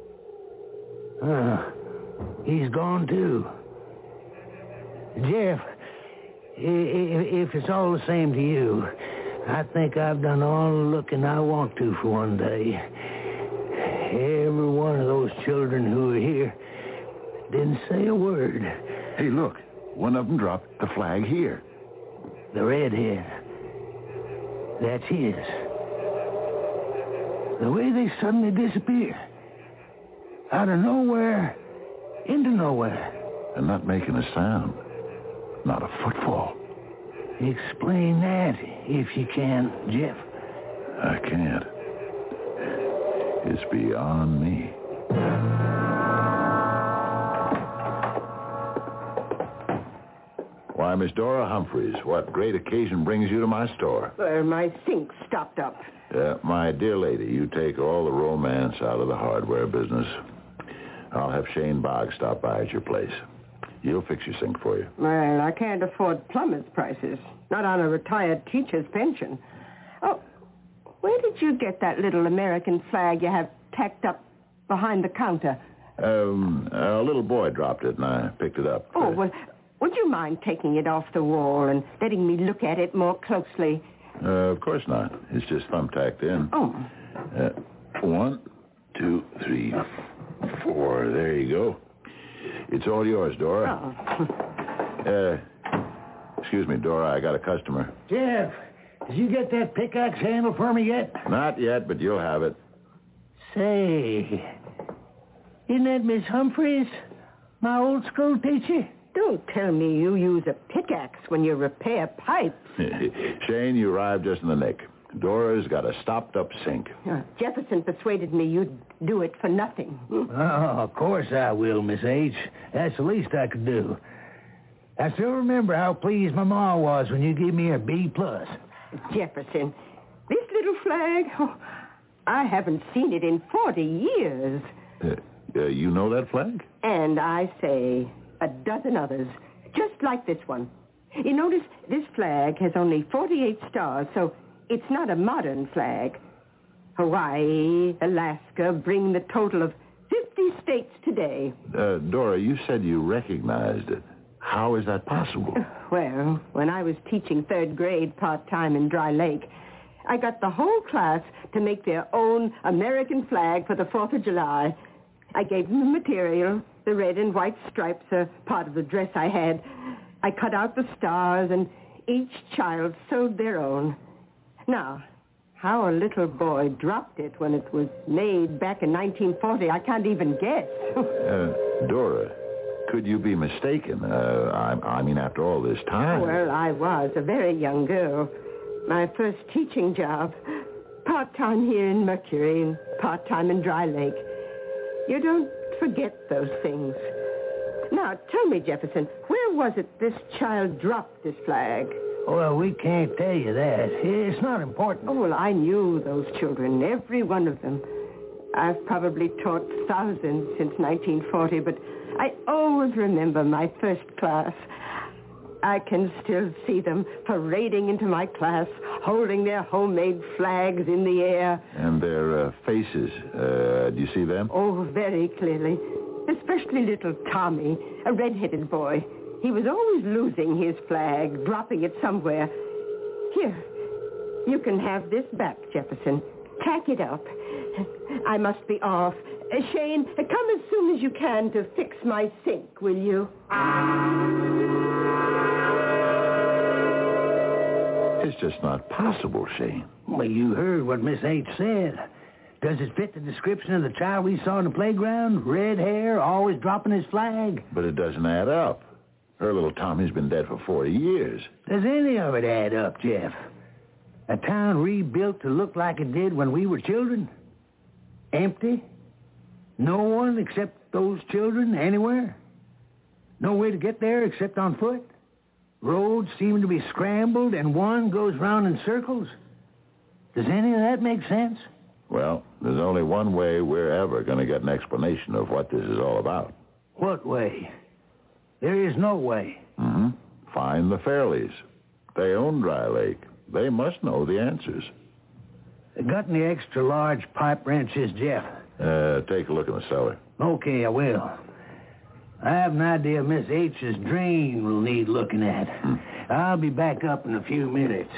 Uh, he's gone, too. Jeff, if it's all the same to you, I think I've done all the looking I want to for one day. Every one of those children who are here didn't say a word. Hey, look. One of them dropped the flag here. The redhead. That's his. The way they suddenly disappear. Out of nowhere, into nowhere. And not making a sound. Not a footfall. Explain that, if you can, Jeff. I can't. It's beyond me. Why, Miss Dora Humphreys, what great occasion brings you to my store? Uh, my sink's stopped up. Uh, my dear lady, you take all the romance out of the hardware business. I'll have Shane Boggs stop by at your place. He'll fix your sink for you. Well, I can't afford plumber's prices. Not on a retired teacher's pension. Oh, where did you get that little American flag you have tacked up behind the counter? Um, a little boy dropped it, and I picked it up. Oh, well, would you mind taking it off the wall and letting me look at it more closely? Uh, of course not. It's just thumbtacked in. Oh. Uh, one, two, three, four. There you go. It's all yours, Dora. Oh. uh, excuse me, Dora. I got a customer. Jeff, did you get that pickaxe handle for me yet? Not yet, but you'll have it. Say, isn't that Miss Humphreys, my old school teacher? Don't tell me you use a pickaxe when you repair pipes. Shane, you arrived just in the nick. Dora's got a stopped-up sink. Uh, Jefferson persuaded me you'd do it for nothing. Oh, of course I will, Miss H. That's the least I could do. I still remember how pleased my ma was when you gave me a B plus. Jefferson, this little flag, oh, I haven't seen it in forty years. Uh, uh, you know that flag? And I say a dozen others, just like this one. You notice this flag has only forty-eight stars, so it's not a modern flag. Hawaii, Alaska bring the total of fifty states today. Uh, Dora, you said you recognized it. How is that possible? Well, when I was teaching third grade part-time in Dry Lake, I got the whole class to make their own American flag for the fourth of July. I gave them the material. The red and white stripes are part of the dress I had. I cut out the stars, and each child sewed their own. Now, how a little boy dropped it when it was made back in nineteen forty, I can't even guess. uh, Dora, could you be mistaken? Uh, I, I mean, after all this time. Well, I was a very young girl. My first teaching job. Part-time here in Mercury and part-time in Dry Lake. You don't forget those things. Now, tell me, Jefferson, where was it this child dropped this flag? Well, we can't tell you that. It's not important. Oh, well, I knew those children, every one of them. I've probably taught thousands since nineteen forty, but I always remember my first class. I can still see them parading into my class, holding their homemade flags in the air. And their uh, faces, uh, do you see them? Oh, very clearly. Especially little Tommy, a red-headed boy. He was always losing his flag, dropping it somewhere. Here, you can have this back, Jefferson. Tack it up. I must be off. Uh, Shane, uh, come as soon as you can to fix my sink, will you? It's just not possible, Shane. Well, you heard what Miss H said. Does it fit the description of the child we saw in the playground? Red hair, always dropping his flag? But it doesn't add up. Her little Tommy's been dead for forty years. Does any of it add up, Jeff? A town rebuilt to look like it did when we were children? Empty? No one except those children anywhere? No way to get there except on foot? Roads seem to be scrambled and one goes round in circles? Does any of that make sense? Well, there's only one way we're ever going to get an explanation of what this is all about. What way? There is no way. Mm-hmm. Find the Fairleys. They own Dry Lake. They must know the answers. Got any extra large pipe wrenches, Jeff? Uh, take a look in the cellar. Okay, I will. I have an idea Miss H's drain will need looking at. Hmm. I'll be back up in a few minutes.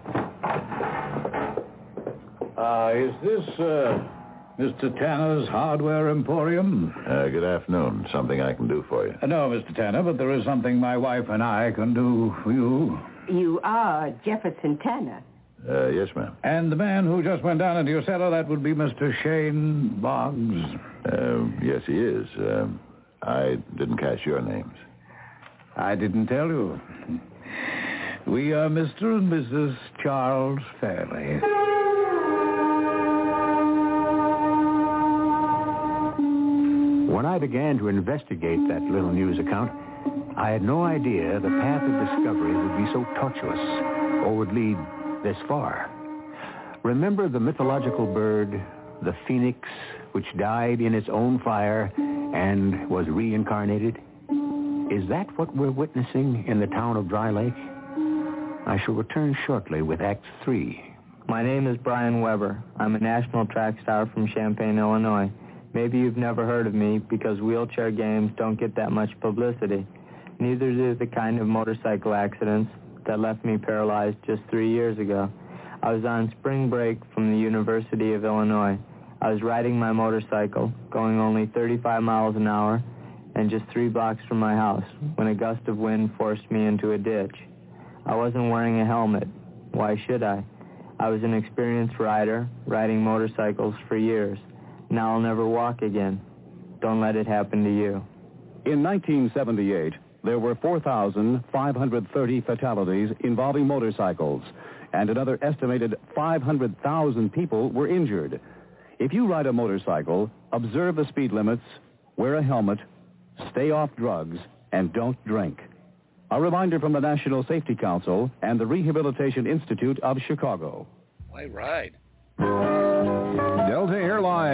Uh, is this, uh, Mister Tanner's Hardware Emporium? Uh, good afternoon. Something I can do for you? Uh, no, Mister Tanner, but there is something my wife and I can do for you. You are Jefferson Tanner. Uh, yes, ma'am. And the man who just went down into your cellar, that would be Mister Shane Boggs? Uh, yes, he is. Uh, I didn't catch your names. I didn't tell you. We are Mister and Missus Charles Fairley. When I began to investigate that little news account, I had no idea the path of discovery would be so tortuous or would lead this far. Remember the mythological bird, the phoenix, which died in its own fire and was reincarnated? Is that what we're witnessing in the town of Dry Lake? I shall return shortly with Act Three. My name is Brian Weber. I'm a national track star from Champaign, Illinois. Maybe you've never heard of me because wheelchair games don't get that much publicity. Neither do the kind of motorcycle accidents that left me paralyzed just three years ago. I was on spring break from the University of Illinois. I was riding my motorcycle, going only thirty-five miles an hour, and just three blocks from my house, when a gust of wind forced me into a ditch. I wasn't wearing a helmet. Why should I? I was an experienced rider, riding motorcycles for years. Now I'll never walk again. Don't let it happen to you. In nineteen seventy-eight, there were four thousand five hundred thirty fatalities involving motorcycles, and another estimated five hundred thousand people were injured. If you ride a motorcycle, observe the speed limits, wear a helmet, stay off drugs, and don't drink. A reminder from the National Safety Council and the Rehabilitation Institute of Chicago. Why ride? Delta Airlines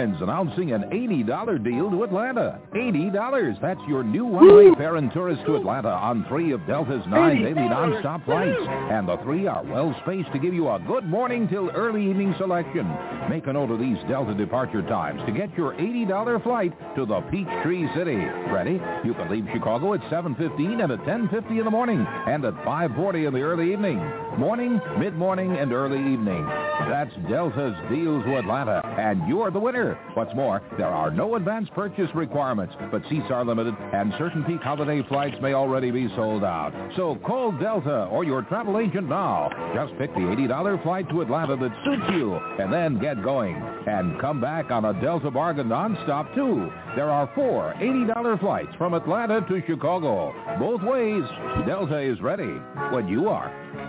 Airlines announcing an eighty dollars deal to Atlanta. eighty dollars. That's your new one-way fare and tourist to Atlanta on three of Delta's nine daily nonstop flights. And the three are well-spaced to give you a good morning till early evening selection. Make a note of these Delta departure times to get your eighty dollars flight to the Peachtree City. Ready? You can leave Chicago at seven fifteen and at ten fifty in the morning and at five forty in the early evening. Morning, mid-morning, and early evening. That's Delta's deals to Atlanta, and you're the winner. What's more, there are no advance purchase requirements, but seats are limited, and certain peak holiday flights may already be sold out. So call Delta or your travel agent now. Just pick the eighty dollars flight to Atlanta that suits you, and then get going. And come back on a Delta bargain nonstop, too. There are four eighty dollars flights from Atlanta to Chicago. Both ways, Delta is ready when you are.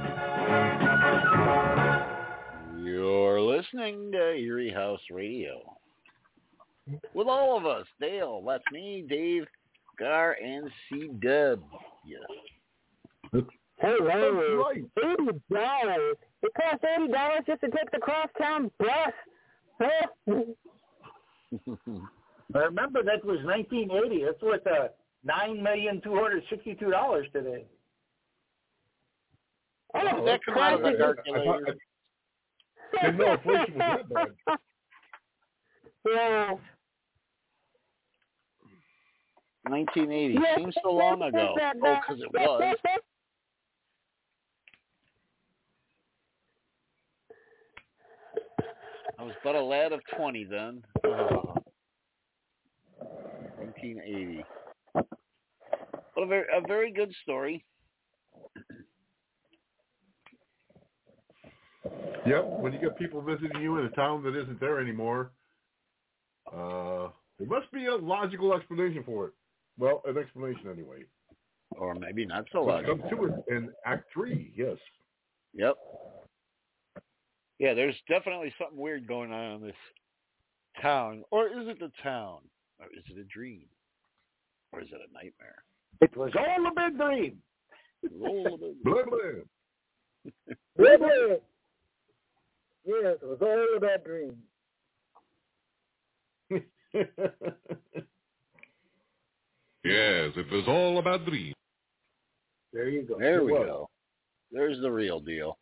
You're listening to Erie House Radio. With all of us, Dale, that's me, Dave, Gar, and C-Dub. Yes. Hey, Larry, eighty dollars. It costs eighty dollars just to take the crosstown bus. Remember, that was nineteen eighty. That's worth uh, nine million two hundred sixty-two dollars today. Oh, that come out of the calculator? Didn't know inflation was that bad. Yeah. nineteen eighty. Yeah. Seems so long ago. Oh, because it was. I was but a lad of twenty then. Oh. nineteen eighty. But a very, a very good story. Yep, when you get people visiting you in a town that isn't there anymore, uh, there must be a logical explanation for it. Well, an explanation anyway. Or maybe not so Let's logical. come to it in Act Three, yes. Yep. Yeah, there's definitely something weird going on in this town. Or is it the town? Or is it a dream? Or is it a nightmare? It was all a big dream. All a big Blah, blah. Blah, blah. Yes, it was all a bad dream. Yes, it was all a bad dream. There you go. There we go. There's the real deal.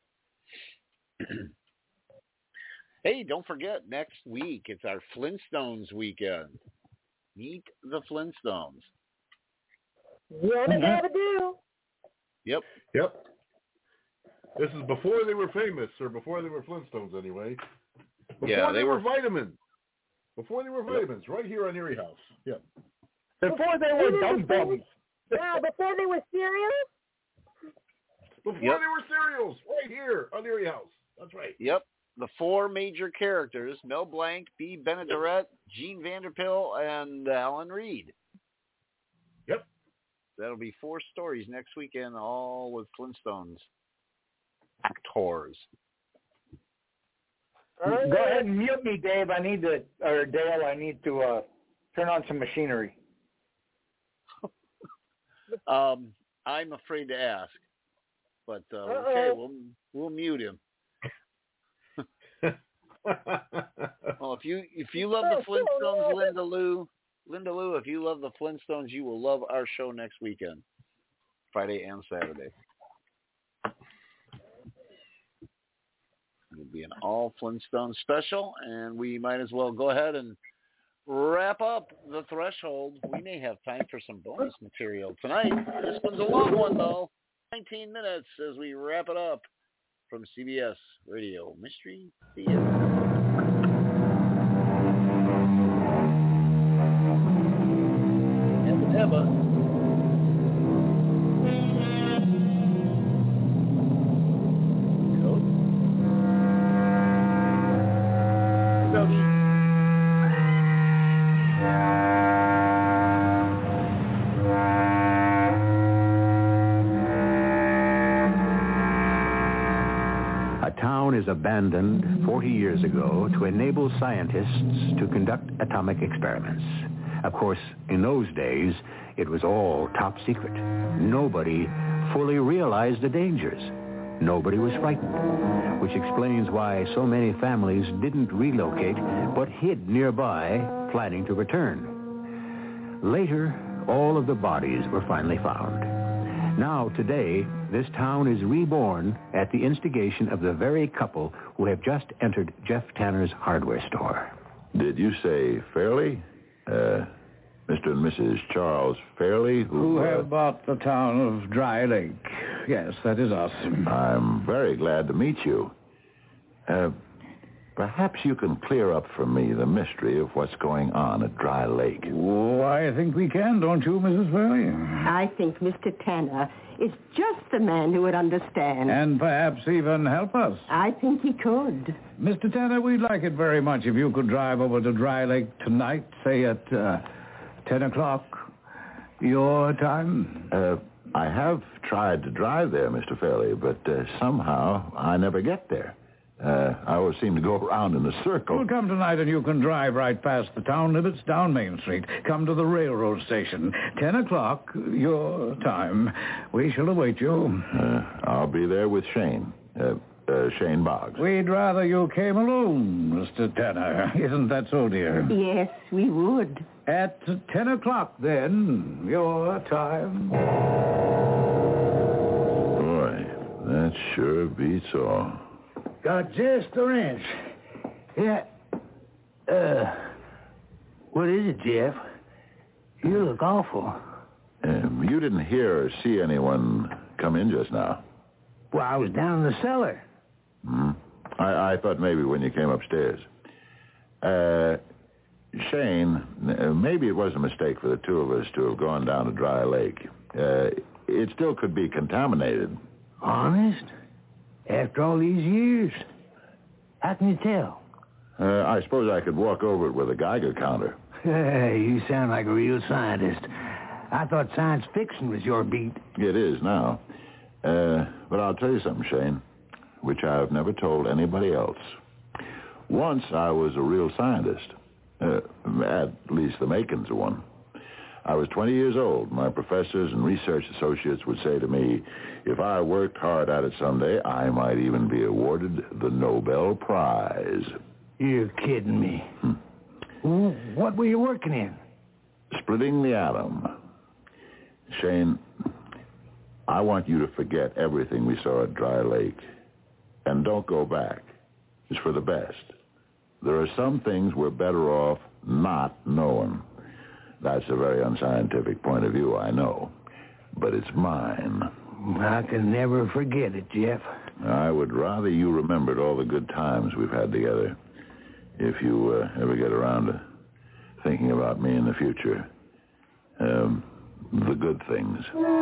Hey, don't forget, next week, it's our Flintstones weekend. Meet the Flintstones. What did I do? Yep. Yep. This is before they were famous, or before they were Flintstones anyway. Before Yeah, they, they were, were- vitamins. Before they were vitamins, right here on Erie House. Yep. Before they were dumb bums. Wow, before they were cereal? Before Yep. they were cereals, right here on Erie House. That's right. Yep. The four major characters, Mel Blanc, B. Benaderet, Gene Vanderpill, and Alan Reed. Yep. That'll be four stories next weekend, all with Flintstones actors. Go ahead and mute me, Dave. I need to, or Dale, I need to uh, turn on some machinery. Um, I'm afraid to ask, but uh, okay, we'll we'll mute him. Well, if you if you love the Flintstones, Linda Lou, Linda Lou, if you love the Flintstones, you will love our show next weekend, Friday and Saturday. It'll be an all Flintstones special, and we might as well go ahead and wrap up the threshold. We may have time for some bonus material tonight. This one's a long one, though. nineteen minutes as we wrap it up from C B S Radio Mystery Theater. And Emma. Is abandoned forty years ago to enable scientists to conduct atomic experiments. Of course, in those days, it was all top secret. Nobody fully realized the dangers. Nobody was frightened, which explains why so many families didn't relocate but hid nearby, planning to return. Later, all of the bodies were finally found. Now, today, this town is reborn at the instigation of the very couple who have just entered Jeff Tanner's hardware store. Did you say Fairley? Uh, Mister and Missus Charles Fairley? Who, Who uh, have bought the town of Dry Lake. Yes, that is us. I'm very glad to meet you. Uh, perhaps you can clear up for me the mystery of what's going on at Dry Lake. Oh, I think we can, don't you, Missus Fairley? I think Mister Tanner is just the man who would understand. And perhaps even help us. I think he could. Mister Tanner, we'd like it very much if you could drive over to Dry Lake tonight, say at uh, ten o'clock your time. Uh, I have tried to drive there, Mister Fairley, but uh, somehow I never get there. Uh, I always seem to go around in a circle. Well, come tonight and you can drive right past the town limits down Main Street. Come to the railroad station. Ten o'clock, your time. We shall await you. Uh, I'll be there with Shane. Uh, uh, Shane Boggs. We'd rather you came alone, Mister Tanner. Isn't that so, dear? Yes, we would. At ten o'clock, then, your time. Boy, that sure beats all. Got just the wrench. Yeah. Uh, what is it, Jeff? You look awful. Um, you didn't hear or see anyone come in just now. Well, I was down in the cellar. Hmm? I, I thought maybe when you came upstairs. Uh, Shane, uh, maybe it was a mistake for the two of us to have gone down to Dry Lake. Uh, it still could be contaminated. Honest? After all these years? How can you tell? Uh, I suppose I could walk over it with a Geiger counter. You sound like a real scientist. I thought science fiction was your beat. It is now. Uh, but I'll tell you something, Shane, which I've never told anybody else. Once I was a real scientist. Uh, at least the makings of one. I was twenty years old. My professors and research associates would say to me, if I worked hard at it someday, I might even be awarded the Nobel Prize. You're kidding me. Hmm. What were you working in? Splitting the atom. Shane, I want you to forget everything we saw at Dry Lake. And don't go back. It's for the best. There are some things we're better off not knowing. That's a very unscientific point of view, I know. But it's mine. I can never forget it, Jeff. I would rather you remembered all the good times we've had together. If you uh, ever get around to thinking about me in the future. Um, the good things.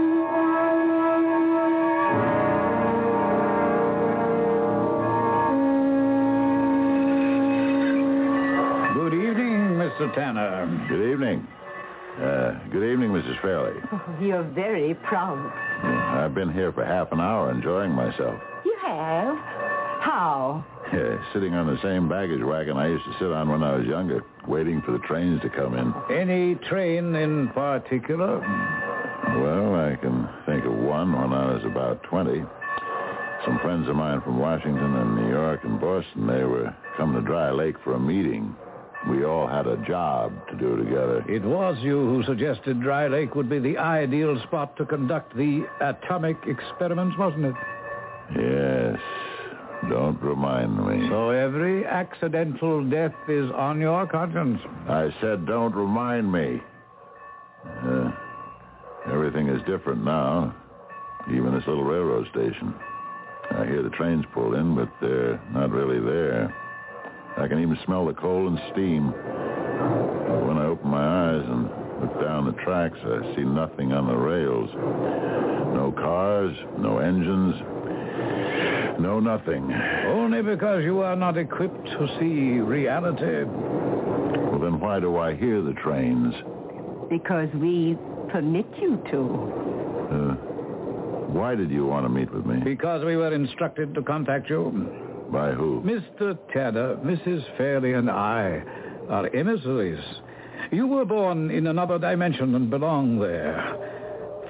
Good evening, Mister Tanner. Good evening. Uh, good evening, Missus Fairley. Oh, you're very proud. Yeah, I've been here for half an hour enjoying myself. You have? How? Yeah, sitting on the same baggage wagon I used to sit on when I was younger, waiting for the trains to come in. Any train in particular? Well, I can think of one when I was about twenty. Some friends of mine from Washington and New York and Boston, they were coming to Dry Lake for a meeting. We all had a job to do together. It was you who suggested Dry Lake would be the ideal spot to conduct the atomic experiments, wasn't it? Yes. Don't remind me. So every accidental death is on your conscience. I said don't remind me. Uh, everything is different now. Even this little railroad station. I hear the trains pull in, but they're not really there. I can even smell the coal and steam. But when I open my eyes and look down the tracks, I see nothing on the rails. No cars, no engines, no nothing. Only because you are not equipped to see reality. Well, then why do I hear the trains? Because we permit you to. Uh, why did you want to meet with me? Because we were instructed to contact you. By who? Mister Tanner, Missus Fairley, and I are emissaries. You were born in another dimension and belong there.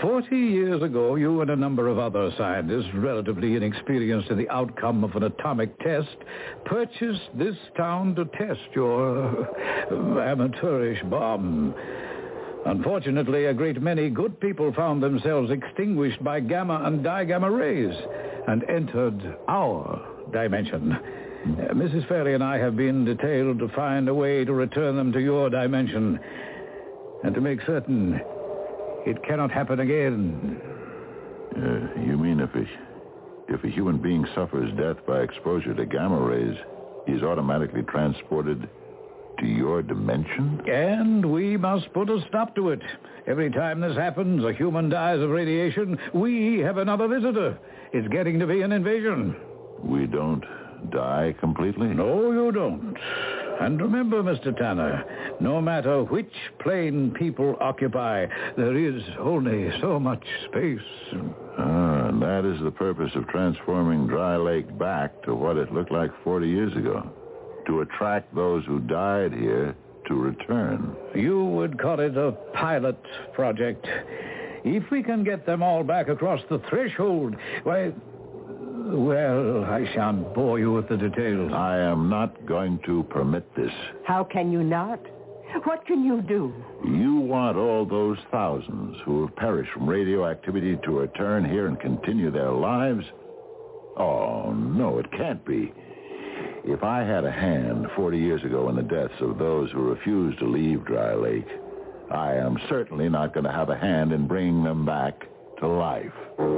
Forty years ago, you and a number of other scientists, relatively inexperienced in the outcome of an atomic test, purchased this town to test your uh, amateurish bomb. Unfortunately, a great many good people found themselves extinguished by gamma and di-gamma rays and entered our dimension. Uh, Missus Fairley and I have been detailed to find a way to return them to your dimension and to make certain it cannot happen again. Uh, you mean if a, if a human being suffers death by exposure to gamma rays, he's automatically transported to your dimension? And we must put a stop to it. Every time this happens, a human dies of radiation, we have another visitor. It's getting to be an invasion. We don't die completely? No, you don't. And remember, Mister Tanner, no matter which plane people occupy, there is only so much space. Ah, and that is the purpose of transforming Dry Lake back to what it looked like forty years ago. To attract those who died here to return. You would call it a pilot project. If we can get them all back across the threshold, why... Well, I shan't bore you with the details. I am not going to permit this. How can you not? What can you do? You want all those thousands who have perished from radioactivity to return here and continue their lives? Oh, no, it can't be. If I had a hand forty years ago in the deaths of those who refused to leave Dry Lake, I am certainly not going to have a hand in bringing them back to life.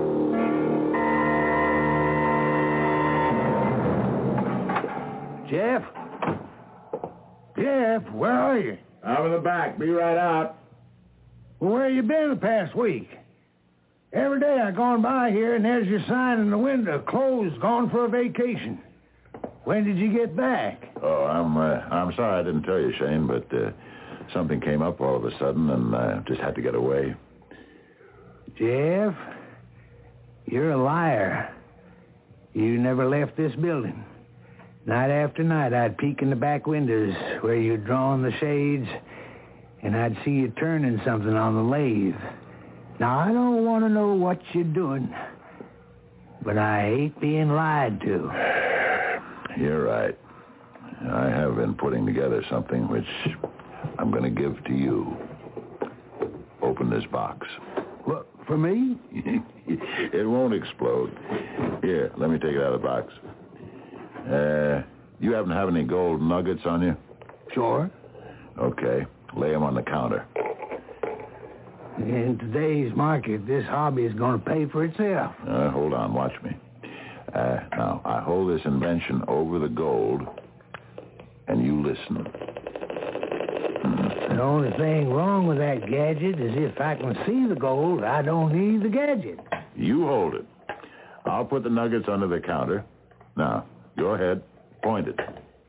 Jeff? Jeff, where are you? I'm in the back. Be right out. Well, where you been the past week? Every day I gone by here and there's your sign in the window, closed, gone for a vacation. When did you get back? Oh, I'm uh, I'm sorry I didn't tell you, Shane, but uh, something came up all of a sudden and I just had to get away. Jeff, you're a liar. You never left this building. Night after night, I'd peek in the back windows where you'd drawn the shades, and I'd see you turning something on the lathe. Now, I don't want to know what you're doing, but I hate being lied to. You're right. I have been putting together something which I'm going to give to you. Open this box. What, for me? It won't explode. Here, let me take it out of the box. Uh, you happen to have any gold nuggets on you? Sure. Okay. Lay them on the counter. In today's market, this hobby is going to pay for itself. Uh, hold on. Watch me. Uh, now, I hold this invention over the gold, and you listen. The only thing wrong with that gadget is if I can see the gold, I don't need the gadget. You hold it. I'll put the nuggets under the counter. Now, go ahead. Point it.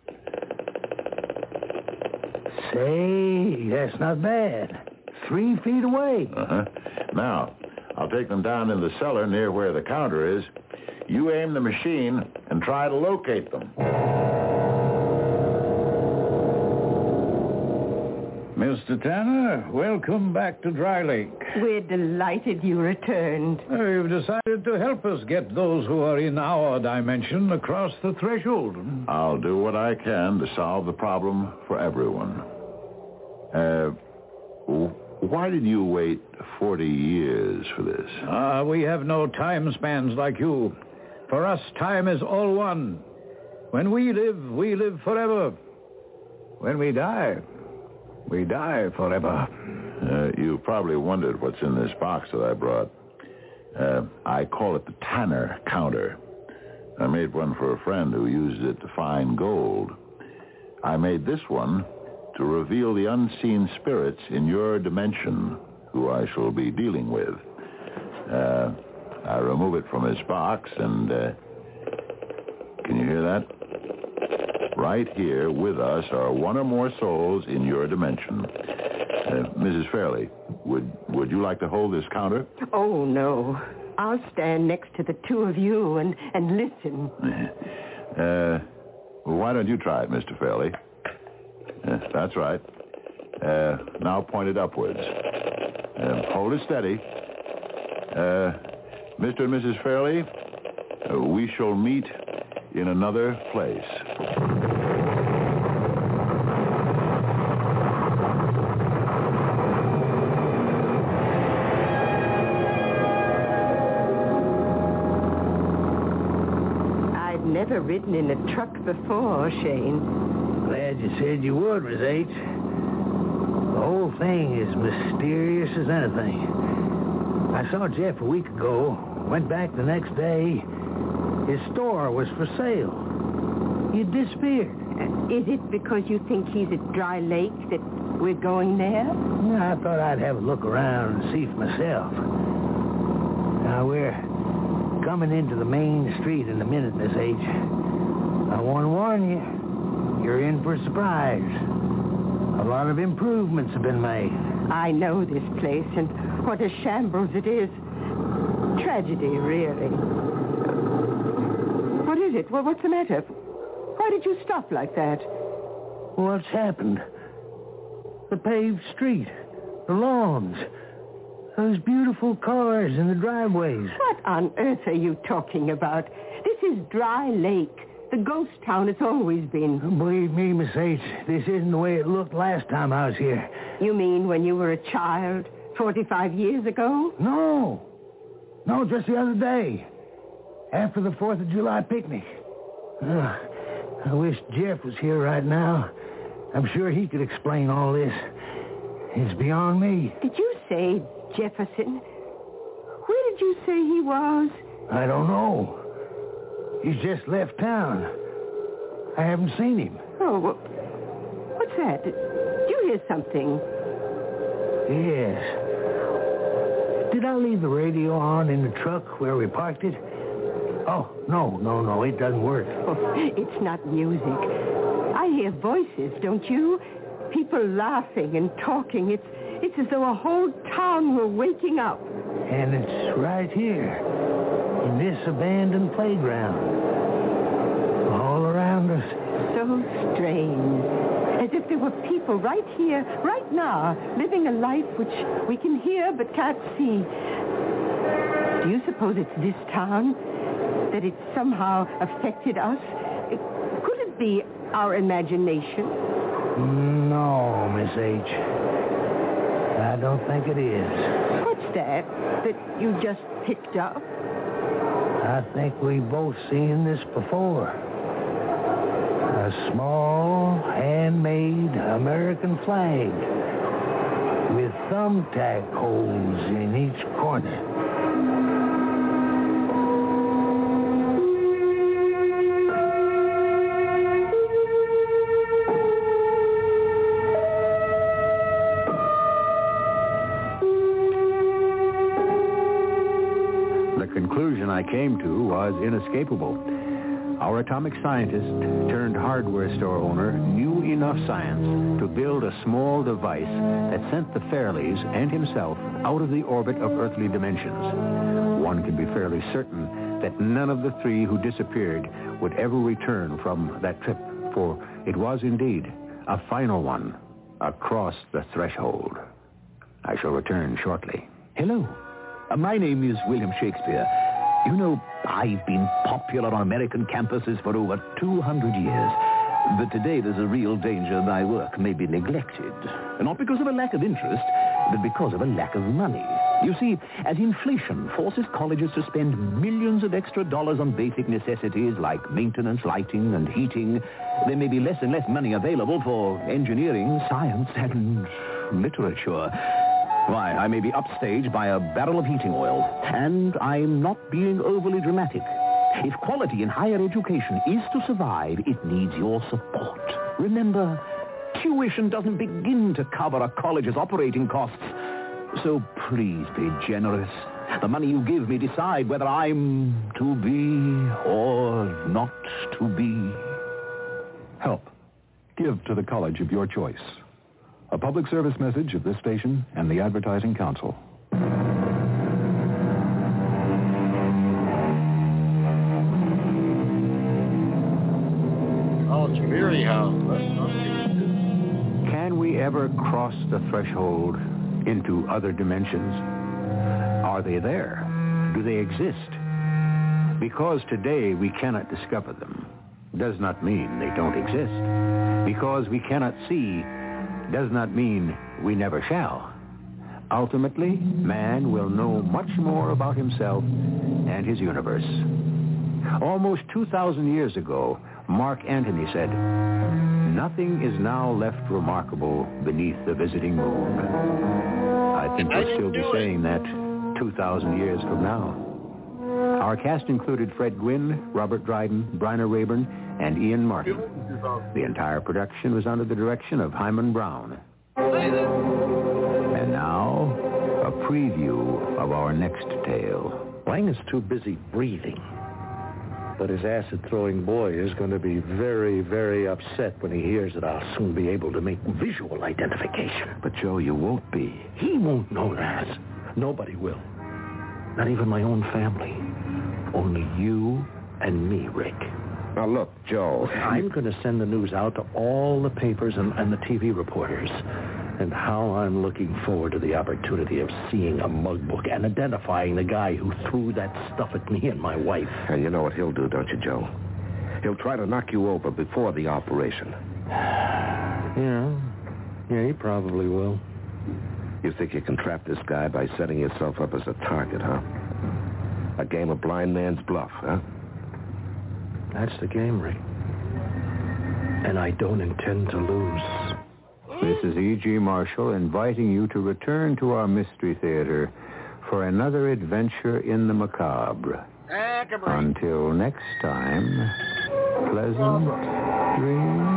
Say, that's not bad. Three feet away. Uh-huh. Now, I'll take them down in the cellar near where the counter is. You aim the machine and try to locate them. Mister Tanner, welcome back to Dry Lake. We're delighted you returned. Uh, you've decided to help us get those who are in our dimension across the threshold. I'll do what I can to solve the problem for everyone. Uh, why did you wait forty years for this? Ah, uh, we have no time spans like you. For us, time is all one. When we live, we live forever. When we die, we die forever. Uh, you probably wondered what's in this box that I brought. Uh, I call it the Tanner counter. I made one for a friend who used it to find gold. I made this one to reveal the unseen spirits in your dimension, who I shall be dealing with. Uh, I remove it from its box, and uh, can you hear that? Right here with us are one or more souls in your dimension. Uh, Missus Fairley, would would you like to hold this counter? Oh, no. I'll stand next to the two of you and, and listen. Uh, well, why don't you try it, Mister Fairley? Uh, that's right. Uh, now point it upwards. Uh, hold it steady. Uh, Mister and Missus Fairley, uh, we shall meet in another place. I've never ridden in a truck before, Shane. Glad you said you would, Miss H. The whole thing is mysterious as anything. I saw Jeff a week ago, went back the next day. His store was for sale. He disappeared. Uh, is it because you think he's at Dry Lake that we're going there? No, I thought I'd have a look around and see for myself. Now, we're coming into the main street in a minute, Miss H. I want to warn you, you're in for a surprise. A lot of improvements have been made. I know this place, and what a shambles it is. Tragedy, really. What is it? Well, what's the matter? Why did you stop like that? What's happened? The paved street, the lawns, those beautiful cars in the driveways. What on earth are you talking about? This is Dry Lake. The ghost town it's always been. Believe me, Miss H, this isn't the way it looked last time I was here. You mean when you were a child, forty-five years ago? No. No, just the other day. After the fourth of July picnic. Uh, I wish Jeff was here right now. I'm sure he could explain all this. It's beyond me. Did you say Jefferson? Where did you say he was? I don't know. He's just left town. I haven't seen him. Oh, well, what's that? Did you hear something? Yes. Did I leave the radio on in the truck where we parked it? Oh, no, no, no, it doesn't work. Oh, it's not music. I hear voices, don't you? People laughing and talking. It's, it's as though a whole town were waking up. And it's right here. In this abandoned playground. All around us. So strange. As if there were people right here, right now, living a life which we can hear but can't see. Do you suppose it's this town? That it somehow affected us? Could it be our imagination? No, Miss H. I don't think it is. What's that? That you just picked up? I think we've both seen this before. A small, handmade American flag with thumbtack holes in each corner. I came to was inescapable. Our atomic scientist turned hardware store owner knew enough science to build a small device that sent the Fairleys and himself out of the orbit of earthly dimensions. One can be fairly certain that none of the three who disappeared would ever return from that trip, for it was indeed a final one across the threshold. I shall return shortly. Hello. Uh, my name is William Shakespeare. You know, I've been popular on American campuses for over two hundred years. But today there's a real danger my work may be neglected. Not because of a lack of interest, but because of a lack of money. You see, as inflation forces colleges to spend millions of extra dollars on basic necessities like maintenance, lighting, and heating, there may be less and less money available for engineering, science, and literature. Why, I may be upstaged by a barrel of heating oil, and I'm not being overly dramatic. If quality in higher education is to survive, it needs your support. Remember, tuition doesn't begin to cover a college's operating costs. So please be generous. The money you give me decide whether I'm to be or not to be. Help. Give to the college of your choice. A public service message of this station and the Advertising Council. Oh, it's very house. Can we ever cross the threshold into other dimensions? Are they there? Do they exist? Because today we cannot discover them does not mean they don't exist. Because we cannot see does not mean we never shall. Ultimately, man will know much more about himself and his universe. Almost two thousand years ago, Mark Antony said, "Nothing is now left remarkable beneath the visiting moon." I think we'll still be saying that two thousand years from now. Our cast included Fred Gwynne, Robert Dryden, Bryna Raeburn, and Ian Martin. The entire production was under the direction of Hyman Brown. And now, a preview of our next tale. Lang is too busy breathing. But his acid-throwing boy is going to be very, very upset when he hears that I'll soon be able to make visual identification. But, Joe, you won't be. He won't know that. Nobody will. Not even my own family. Only you and me, Rick. Now, look, Joe. I'm going to send the news out to all the papers and, and the T V reporters. And how I'm looking forward to the opportunity of seeing a mug book and identifying the guy who threw that stuff at me and my wife. And you know what he'll do, don't you, Joe? He'll try to knock you over before the operation. Yeah. Yeah, he probably will. You think you can trap this guy by setting yourself up as a target, huh? A game of blind man's bluff, huh? That's the game, Rick. And I don't intend to lose. This is E G. Marshall inviting you to return to our Mystery Theater for another adventure in the macabre. Until next time, pleasant dreams.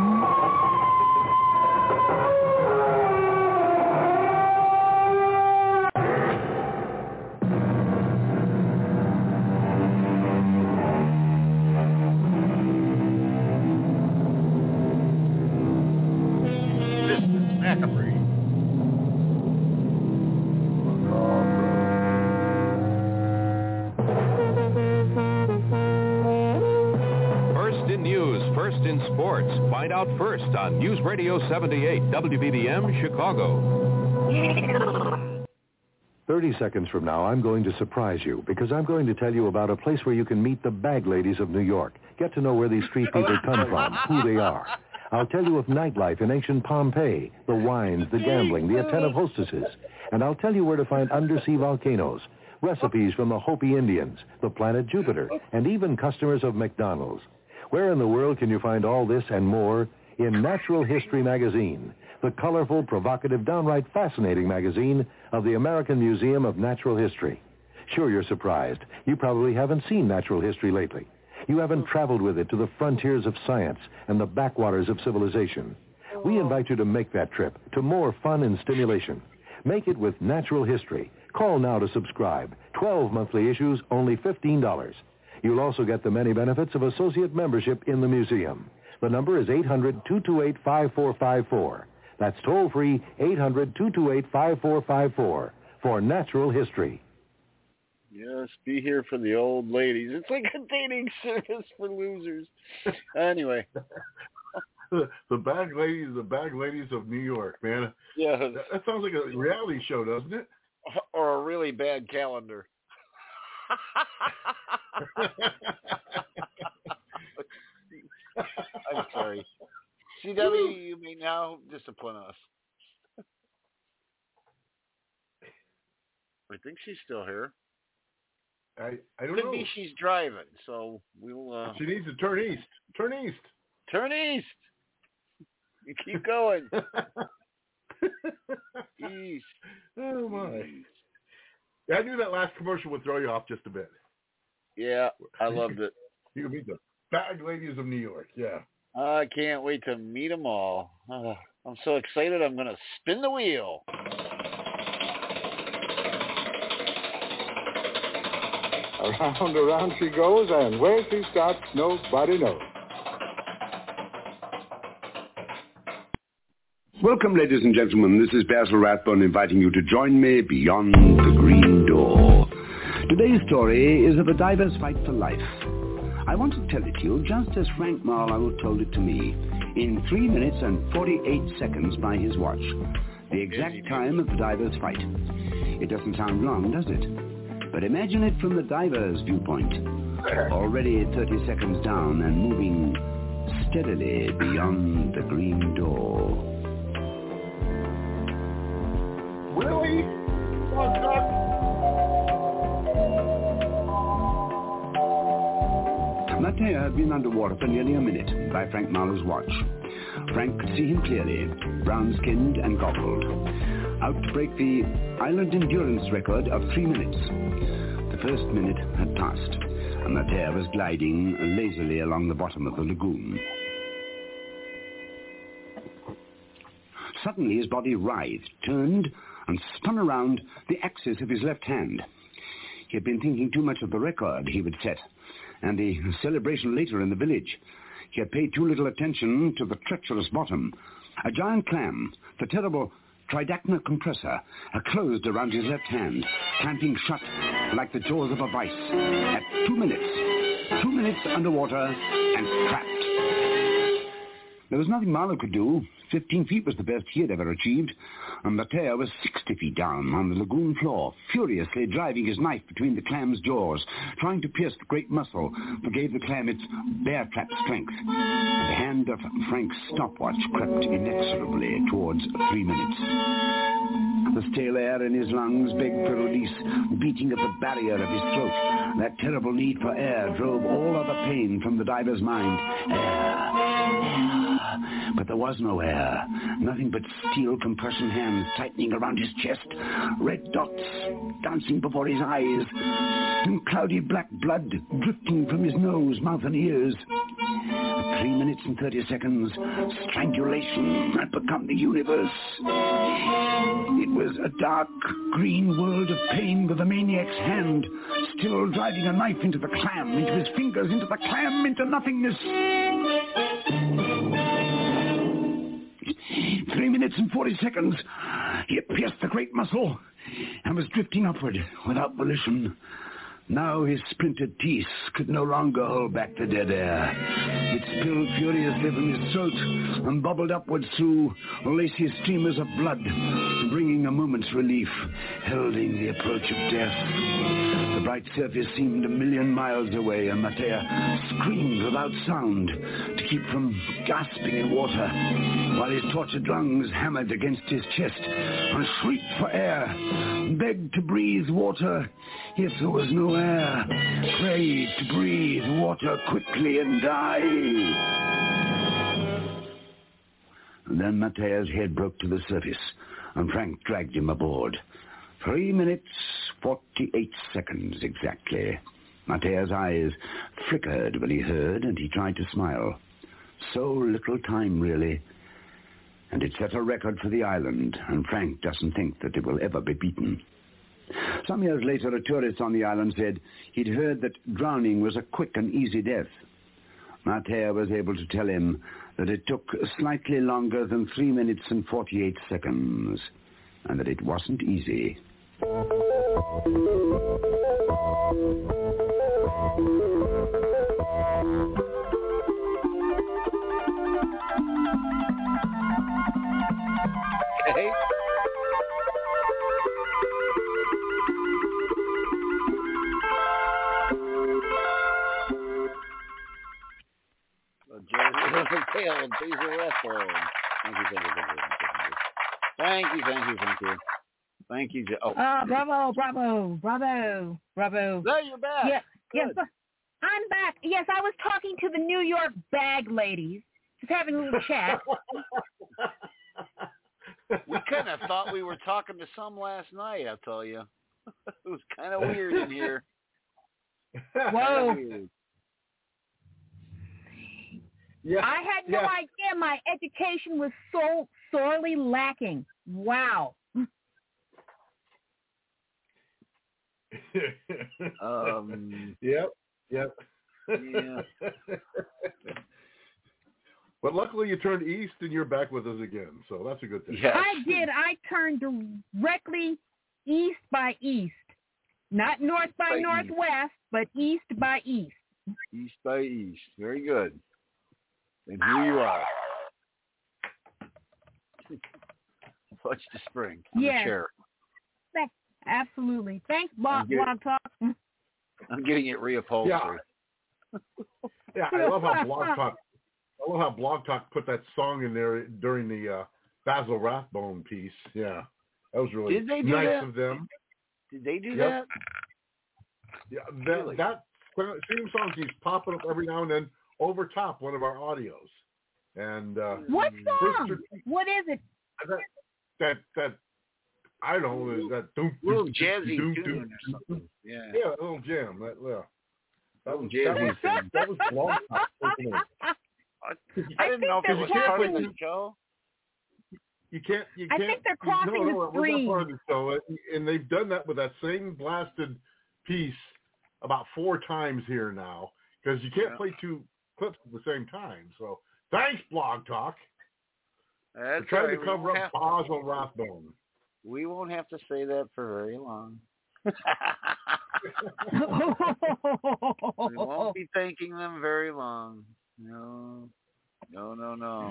Find out first on News Radio seventy-eight, W B D M, Chicago. Thirty seconds from now, I'm going to surprise you because I'm going to tell you about a place where you can meet the bag ladies of New York. Get to know where these street people come from, who they are. I'll tell you of nightlife in ancient Pompeii, the wines, the gambling, the attentive hostesses. And I'll tell you where to find undersea volcanoes, recipes from the Hopi Indians, the planet Jupiter, and even customers of McDonald's. Where in the world can you find all this and more? In Natural History Magazine, the colorful, provocative, downright fascinating magazine of the American Museum of Natural History. Sure, you're surprised. You probably haven't seen natural history lately. You haven't traveled with it to the frontiers of science and the backwaters of civilization. We invite you to make that trip to more fun and stimulation. Make it with Natural History. Call now to subscribe. twelve monthly issues, only fifteen dollars. You'll also get the many benefits of associate membership in the museum. The number is eight hundred, two two eight, five four five four. That's toll-free, eight hundred, two two eight, five four five four for Natural History. Yes, be here for the old ladies. It's like a dating service for losers. Anyway. the, the bag ladies, the bag ladies of New York, man. Yeah. That, that sounds like a reality show, doesn't it? Or a really bad calendar. I'm sorry. C W, you may now discipline us. I think she's still here. I I don't Could know. be she's driving, so we'll. Uh... She needs to turn east. Turn east. Turn east. You keep going. East. Oh my. Yeah, I knew that last commercial would throw you off just a bit. Yeah, I loved it. You can meet the bag ladies of New York. Yeah. I can't wait to meet them all. Uh, I'm so excited. I'm going to spin the wheel. Around, around she goes, and where she stops, nobody knows. Welcome, ladies and gentlemen. This is Basil Rathbone inviting you to join me beyond the green door. Today's story is of a diver's fight for life. I want to tell it to you just as Frank Marlowe told it to me, in three minutes and forty-eight seconds by his watch. The exact time of the diver's fight. It doesn't sound long, does it? But imagine it from the diver's viewpoint. Already thirty seconds down and moving steadily beyond the green door. Really? What's up? Matteo had been underwater for nearly a minute by Frank Marlow's watch. Frank could see him clearly, brown-skinned and goggled. Out to break the island endurance record of three minutes. The first minute had passed, and Matteo was gliding lazily along the bottom of the lagoon. Suddenly his body writhed, turned, and spun around the axis of his left hand. He had been thinking too much of the record he would set, and the celebration later in the village. He had paid too little attention to the treacherous bottom. A giant clam, the terrible Tridacna compressor, had closed around his left hand, clamping shut like the jaws of a vice. At two minutes, two minutes underwater and trapped. There was nothing Marlow could do. Fifteen feet was the best he had ever achieved, and Matteo was sixty feet down on the lagoon floor, furiously driving his knife between the clam's jaws, trying to pierce the great muscle that gave the clam its bear-trap strength. And the hand of Frank's stopwatch crept inexorably towards three minutes. The stale air in his lungs begged for release, beating at the barrier of his throat. That terrible need for air drove all other pain from the diver's mind. Air, air. But there was no air. Nothing but steel compression hands tightening around his chest. Red dots dancing before his eyes. And cloudy black blood drifting from his nose, mouth, and ears. At three minutes and thirty seconds, strangulation had become the universe. It was a dark, green world of pain with the maniac's hand still driving a knife into the clam, into his fingers, into the clam, into nothingness. Three minutes and forty seconds, he had pierced the great muscle and was drifting upward without volition. Now his splintered teeth could no longer hold back the dead air. It spilled furiously from his throat and bubbled upwards through lacy streamers of blood, bringing a moment's relief, heralding the approach of death. The bright surface seemed a million miles away, and Matteo screamed without sound to keep from gasping in water, while his tortured lungs hammered against his chest and shrieked for air, begged to breathe water if there was no air, prayed to breathe water quickly and die. And then Matteo's head broke to the surface, and Frank dragged him aboard. Three minutes, forty-eight seconds exactly. Matteo's eyes flickered when he heard, and he tried to smile. So little time, really. And it set a record for the island, and Frank doesn't think that it will ever be beaten. Some years later, a tourist on the island said he'd heard that drowning was a quick and easy death. Matteo was able to tell him that it took slightly longer than three minutes and forty-eight seconds, and that it wasn't easy. Okay. Thank you, thank you, thank you, thank you, thank you. Thank you, Joe. Oh. Uh, bravo, bravo, bravo, bravo. There, you're back. Yeah, yes, Good. I'm back. Yes, I was talking to the New York bag ladies, just having a little chat. We kind of thought we were talking to some last night, I'll tell you. It was kind of weird in here. Whoa. Weird. Yeah, I had no yeah. idea my education was so sorely lacking. Wow. um. Yep. Yep. Yeah. But luckily you turned east and you're back with us again, so that's a good thing. Yes. I did. I turned directly east by east. Not north by, By northwest, but east by east. East by east. Very good. And here you are. Watch the spring on Yes. the chair. Absolutely. Thanks, Blog, getting, Blog Talk. I'm getting it reupholstered. Yeah. yeah, I love how Blog Talk. I love how Blog Talk put that song in there during the uh, Basil Rathbone piece. Yeah, that was really Did they do nice that? of them. Did they do Yep. that? Yeah, that, really? that theme song keeps popping up every now and then over top one of our audios. And uh, what song? First, what is it? That that, that I don't know. Is that doom, little doom, jazzy doom, tune doom, or something? Yeah, yeah, a little jam. That yeah, that was jazzy that was, thing. that was Blog Talk. I didn't know if it was part of the show. You can't. You I can't. think they're crossing no, no, the stream. It was not part of the show, and they've done that with that same blasted piece about four times here now because you can't yeah. play two clips at the same time. So thanks, Blog Talk. That's We're trying right. to cover up Basil Rathbone. We won't have to say that for very long. We won't be thanking them very long. No, no, no, no.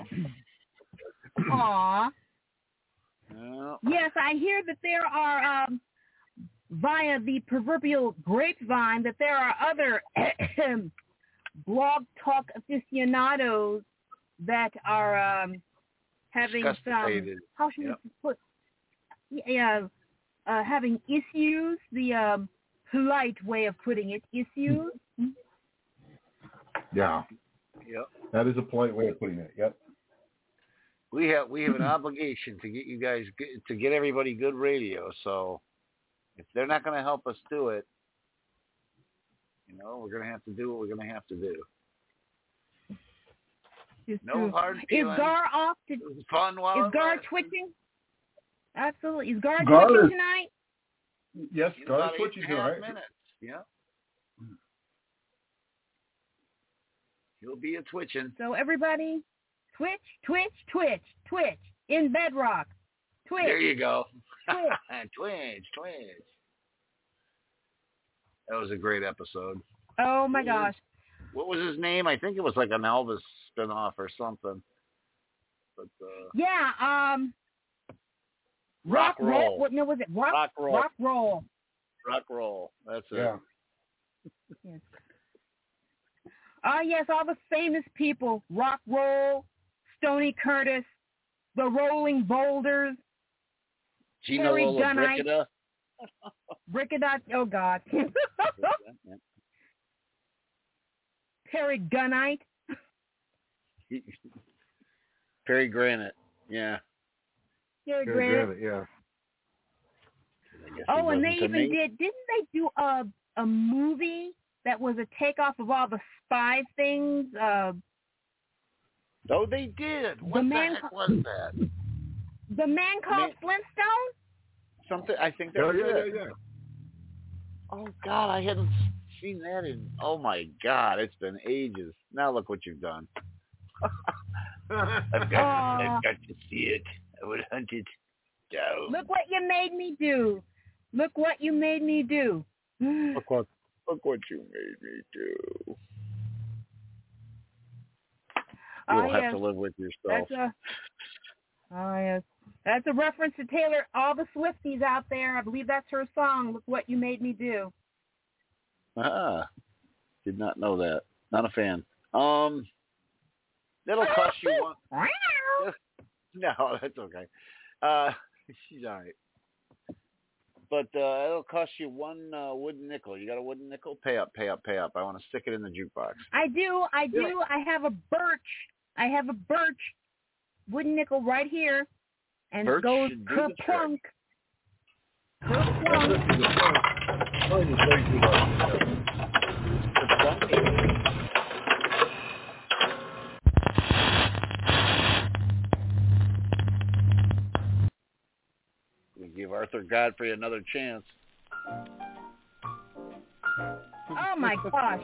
Aw. No. Yes, I hear that there are, um, via the proverbial grapevine, that there are other Blog Talk aficionados that are um, having some, how should yep. we put, yeah, uh, having issues, the um, polite way of putting it, issues. Yeah. Yep. That is a polite way of putting it. Yep. We have we have an obligation to get you guys to get everybody good radio. So if they're not going to help us do it, you know, we're going to have to do what we're going to have to do. It's no true. hard feelings. Is Gar off? To, it was fun while is Gar was. twitching? Absolutely. Is Gar, Gar twitching is, tonight? Yes, Gar is twitching tonight. Minutes. Yeah. He'll be a twitching. So everybody, twitch, twitch, twitch, twitch in Bedrock. Twitch. There you go. Twitch. twitch, twitch. That was a great episode. Oh my what gosh. Was, what was his name? I think it was like an Elvis spinoff or something. But uh, yeah, um, rock, rock roll. roll. What no was it? Rock, rock roll. Rock roll. Rock roll. That's it. Yeah. Yes. Ah, uh, yes, all the famous people: Rock Roll, Stoney Curtis, the Rolling Boulders, Gina Terry Lola Gunite, Brickada. Brickada. Oh God. Perry Gunite. Perry Granite. Yeah. Perry, Perry Granite. Granite. Yeah. Oh, and they even me. did. Didn't they do a a movie that was a takeoff of all the spy things? Uh, oh, they did. What the, the heck ca- was that? The Man Called man. Flintstone? Something. I think that oh, was yeah, it. Yeah, yeah. Oh God, I hadn't seen that in. Oh my God, it's been ages. Now look what you've done. I've got, I've got to see it. I would hunt it down. Look what you made me do. Look what you made me do. Look what, look what you made me do. You'll oh, have yes. to live with yourself. That's a, oh, yes. That's a reference to Taylor, all the Swifties out there. I believe that's her song, Look What You Made Me Do. Ah, did not know that. Not a fan. Um, that'll cost you one. No, that's okay. Uh, she's all right. But uh, it'll cost you one uh, wooden nickel. You got a wooden nickel? Pay up, pay up, pay up. I want to stick it in the jukebox. I do, I do. Yeah. I have a birch. I have a birch wooden nickel right here. And birch it goes kerplunk. Kerplunk. We give Arthur Godfrey another chance. Oh my gosh.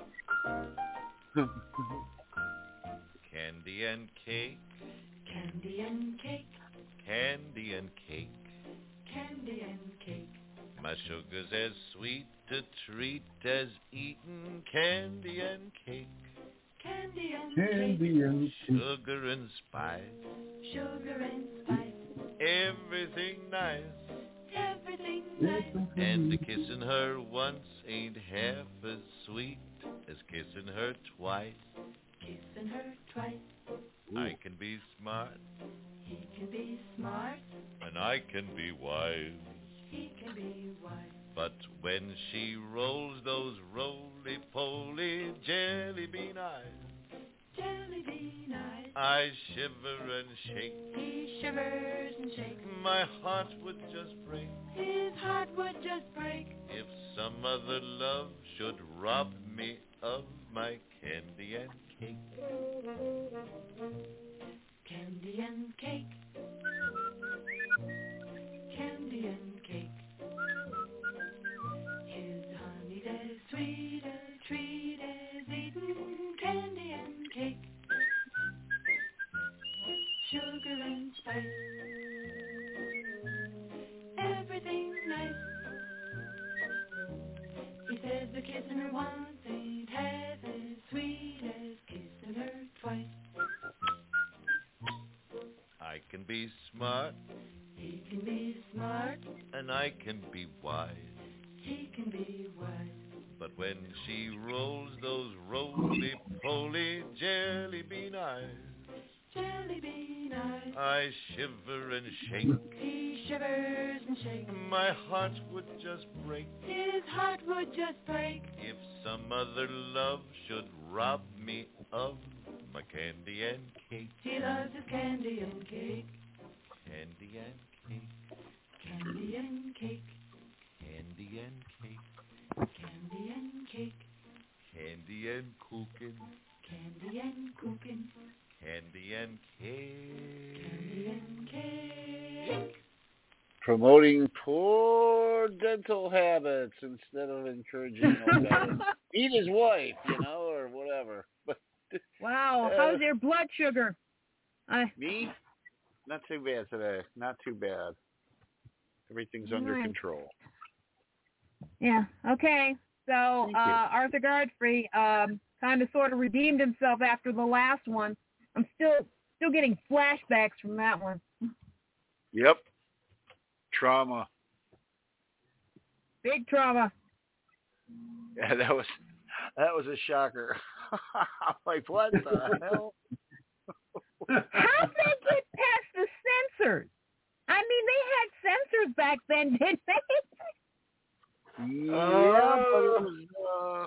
Candy and cake. Candy and cake. Candy and cake. Candy and cake. My sugar's as sweet a treat as eating candy and cake. Candy and Candy cake. and Sugar and spice. Sugar and spice. Everything nice. Everything everything nice. And kissing her once ain't half as sweet as kissing her twice. Kissing her twice. I can be smart, He can be smart. and I can be wise. He can be wise. But when she rolls those roly-poly jelly bean eyes, Jelly bean eyes. I shiver and shake. He shivers and shakes. My heart would just break His heart would just break. if some other love should rob me of my candy and cake. Candy and cake. Candy and cake. His honey's as sweet as treat as eating candy and cake. Sugar and spice. Everything nice. He says the kissing her once ain't half as sweet as kissing her twice. I can be smart, He can be smart. and I can be wise. He can be wise. But when she rolls those roly-poly jelly bean eyes, Jelly bean eyes. I shiver and shake. He shivers and shakes. My heart would just break His heart would just break if some other love should rob me of my candy and cake. He loves his candy and cake. Candy and cake. Candy and cake. Candy and cake. Candy and cake. Candy and cooking. Candy and cooking. Candy and cake. Candy and cake. Promoting poor dental habits instead of encouraging no better. Eat his wife, you know, or whatever. But Wow, uh, how's your blood sugar? I me? Not too bad today. Not too bad. Everything's under Right. control. Yeah. Okay. So Thank uh, you. Arthur Godfrey um, kind of sort of redeemed himself after the last one. I'm still still getting flashbacks from that one. Yep. Trauma. Big trauma. Yeah, that was that was a shocker. I'm like, what the hell? How'd they get past the censors? I mean, they had censors back then, didn't they? Yeah, but it was, uh,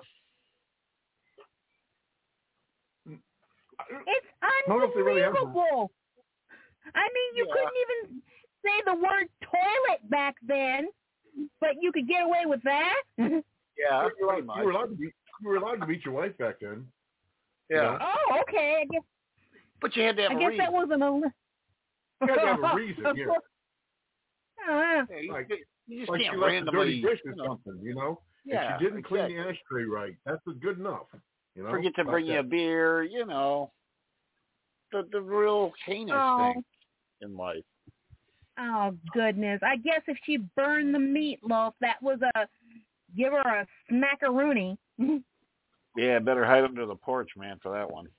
It's I don't know if they really have them. unbelievable. I mean, you Yeah. couldn't even say the word toilet back then, but you could get away with that. yeah, you, were pretty allowed, you were much. allowed to beat, you were allowed to beat your wife back then. Yeah, Oh, okay. I guess but you had to have I a guess reason. that wasn't a. li- You had to have a reason, yeah. Uh, Yeah, you, Like, you just like can't she left a randomly, dirty dish or you know, something, you know? Yeah, if she didn't clean exactly. the ashtray right, that's good enough. You know? forget to Like bring you a that. beer, you know, the the real heinous Oh. thing in life. oh goodness! I guess if she burned the meatloaf, that was a give her a smackaroonie. Yeah, better hide under the porch, man, for that one.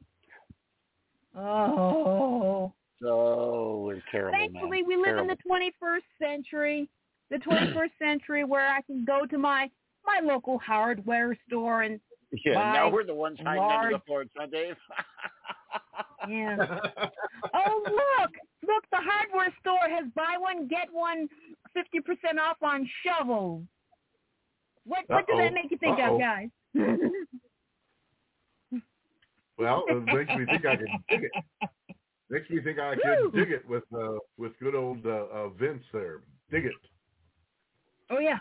Oh. Oh, we're terrible, Thankfully, man. we live terrible. in the twenty-first century. The twenty-first century where I can go to my my local hardware store and Yeah, buy now we're the ones hiding under large. the porch, huh, Dave? Yeah. Oh, look. Look, the hardware store has buy one, get one fifty percent off on shovels. What what does Uh-oh. that make you think Uh-oh. of, guys? Well, it makes me think I can dig it. Makes me think I can dig it with uh, with good old uh, uh, Vince there. Dig it. Oh, yeah.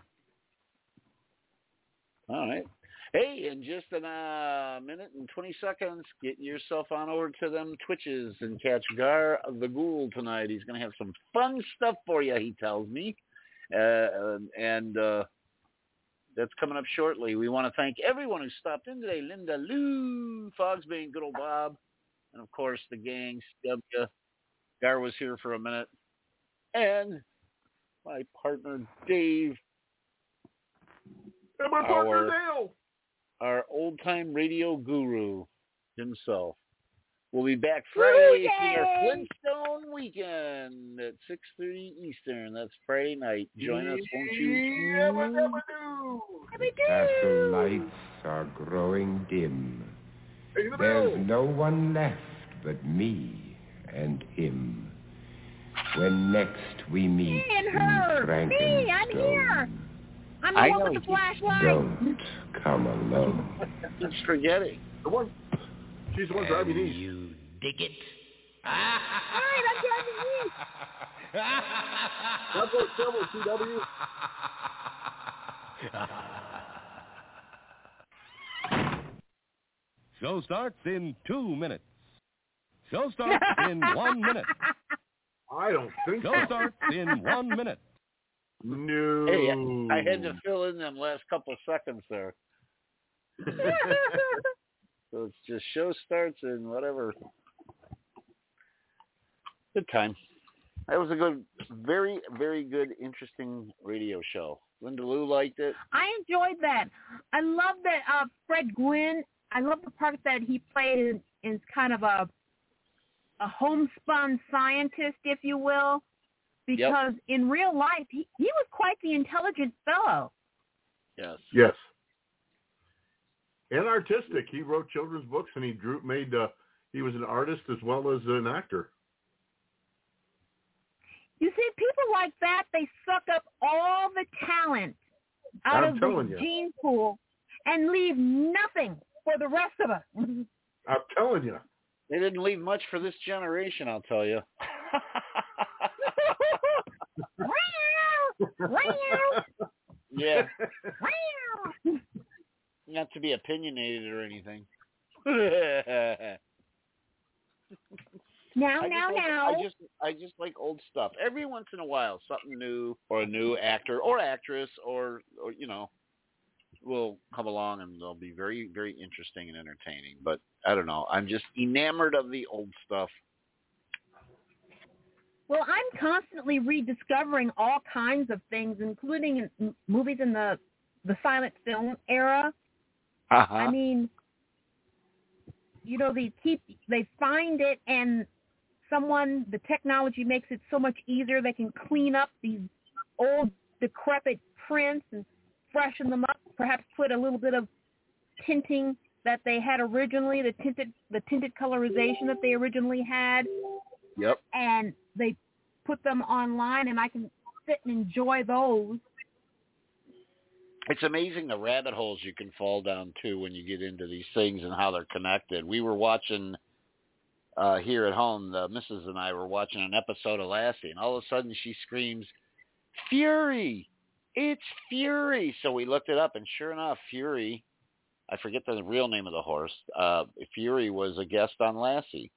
All right. Hey, in just a uh, minute and twenty seconds, get yourself on over to them Twitches and catch Gar the Ghoul tonight. He's going to have some fun stuff for you, he tells me. Uh, and uh, that's coming up shortly. We want to thank everyone who stopped in today. Linda Lou, Fogsbane, good old Bob, and, of course, the gang. W. Gar was here for a minute. And my partner, Dave. And my partner, Our- Dale. Our old-time radio guru himself. We'll be back Friday Ooh, for our yay! Flintstone weekend at six thirty Eastern. That's Friday night. Join us, won't you? Castle lights are growing dim. There's no one left but me and him. When next we meet Me and in her. Frankenstone, Me, I'm here. I'm the I one know with the you flashlight. don't come alone. Keep forgetting. The one, she's the one driving east. You dig it? All right, I'm driving east. That's what Silver C W. Show starts in two minutes. Show starts in one minute. I don't think Show so. starts in one minute. No. Hey, I had to fill in them last couple seconds there. So it's just show starts in whatever. Good time. That was a good, very, very good, interesting radio show. Linda Lou liked it. I enjoyed that. I love that uh, Fred Gwynn. I love the part that he played in, in kind of a a homespun scientist, if you will, because yep. in real life he, he was quite the intelligent fellow. Yes. Yes. And artistic. He wrote children's books, and he drew, made. Uh, he was an artist as well as an actor. You see, people like that, they suck up all the talent out I'm of telling the you. gene pool and leave nothing for the rest of us. I'm telling you. They didn't leave much for this generation, I'll tell you. Yeah. Not to be opinionated or anything. Now, I now, just like, now. I just, I just like old stuff. Every once in a while, something new or a new actor or actress or, or you know, will come along and they'll be very, very interesting and entertaining. But I don't know. I'm just enamored of the old stuff. Well, I'm constantly rediscovering all kinds of things, including in movies in the the silent film era. Uh-huh. I mean, you know, they keep they find it, and someone the technology makes it so much easier. They can clean up these old decrepit prints and freshen them up. Perhaps put a little bit of tinting that they had originally, the tinted the tinted colorization that they originally had. Yep. And they put them online, and I can sit and enjoy those. It's amazing the rabbit holes you can fall down to when you get into these things and how they're connected. We were watching uh, here at home, the missus and I were watching an episode of Lassie, and all of a sudden she screams, "Fury! It's Fury!" So we looked it up, and sure enough, Fury, I forget the real name of the horse, uh, Fury was a guest on Lassie.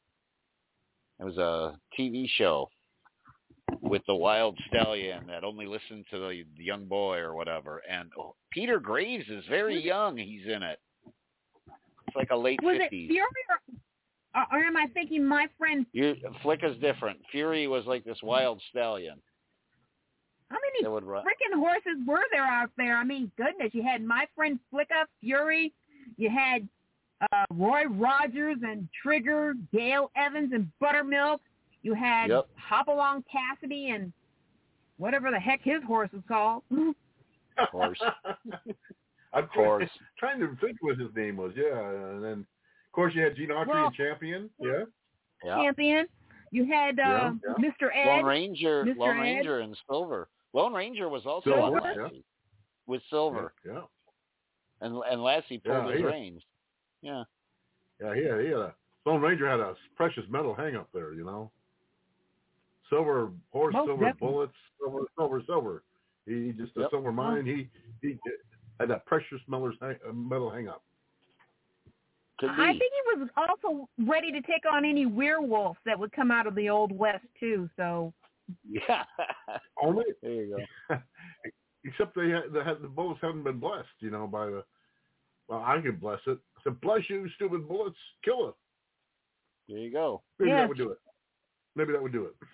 It was a T V show with the wild stallion that only listened to the, the young boy or whatever. And oh, Peter Graves is very young. He's in it. It's like a late was fifties. Was it Fury or, or am I thinking My Friend? You, Flick is different. Fury was like this wild stallion. How many that would run. freaking horses were there out there? I mean, goodness, you had My Friend Flicka, Fury. You had uh, Roy Rogers and Trigger, Gail Evans and Buttermilk. You had yep. Hopalong Cassidy and whatever the heck his horse is called. Horse. I'm Horse. trying to think what his name was. Yeah, and then of course you had Gene Autry well, and Champion. Yeah. yeah. Champion. You had uh, yeah, yeah. Mister Ed. Lone Ranger. Mister Lone Ed. Ranger and Silver. Lone Ranger was also Silver, on Lassie yeah. with Silver. Yeah. yeah. And and Lassie pulled yeah, his had, reins. Yeah. Yeah, he had, he had a Lone Ranger had a precious metal hang up there, you know. Silver horse, Most silver definitely. bullets, silver, silver, silver. He just a Yep. silver mine. He he had that precious metal hang, uh, metal hang up. Could be. I think he was also ready to take on any werewolves that would come out of the Old West too. So yeah. Only there you go. Except they had, they had the bullets haven't been blessed, you know, by the. Well, I could bless it. I said, "Bless you, stupid bullets, kill it." There you go. Maybe yes. that would do it. Maybe that would do it.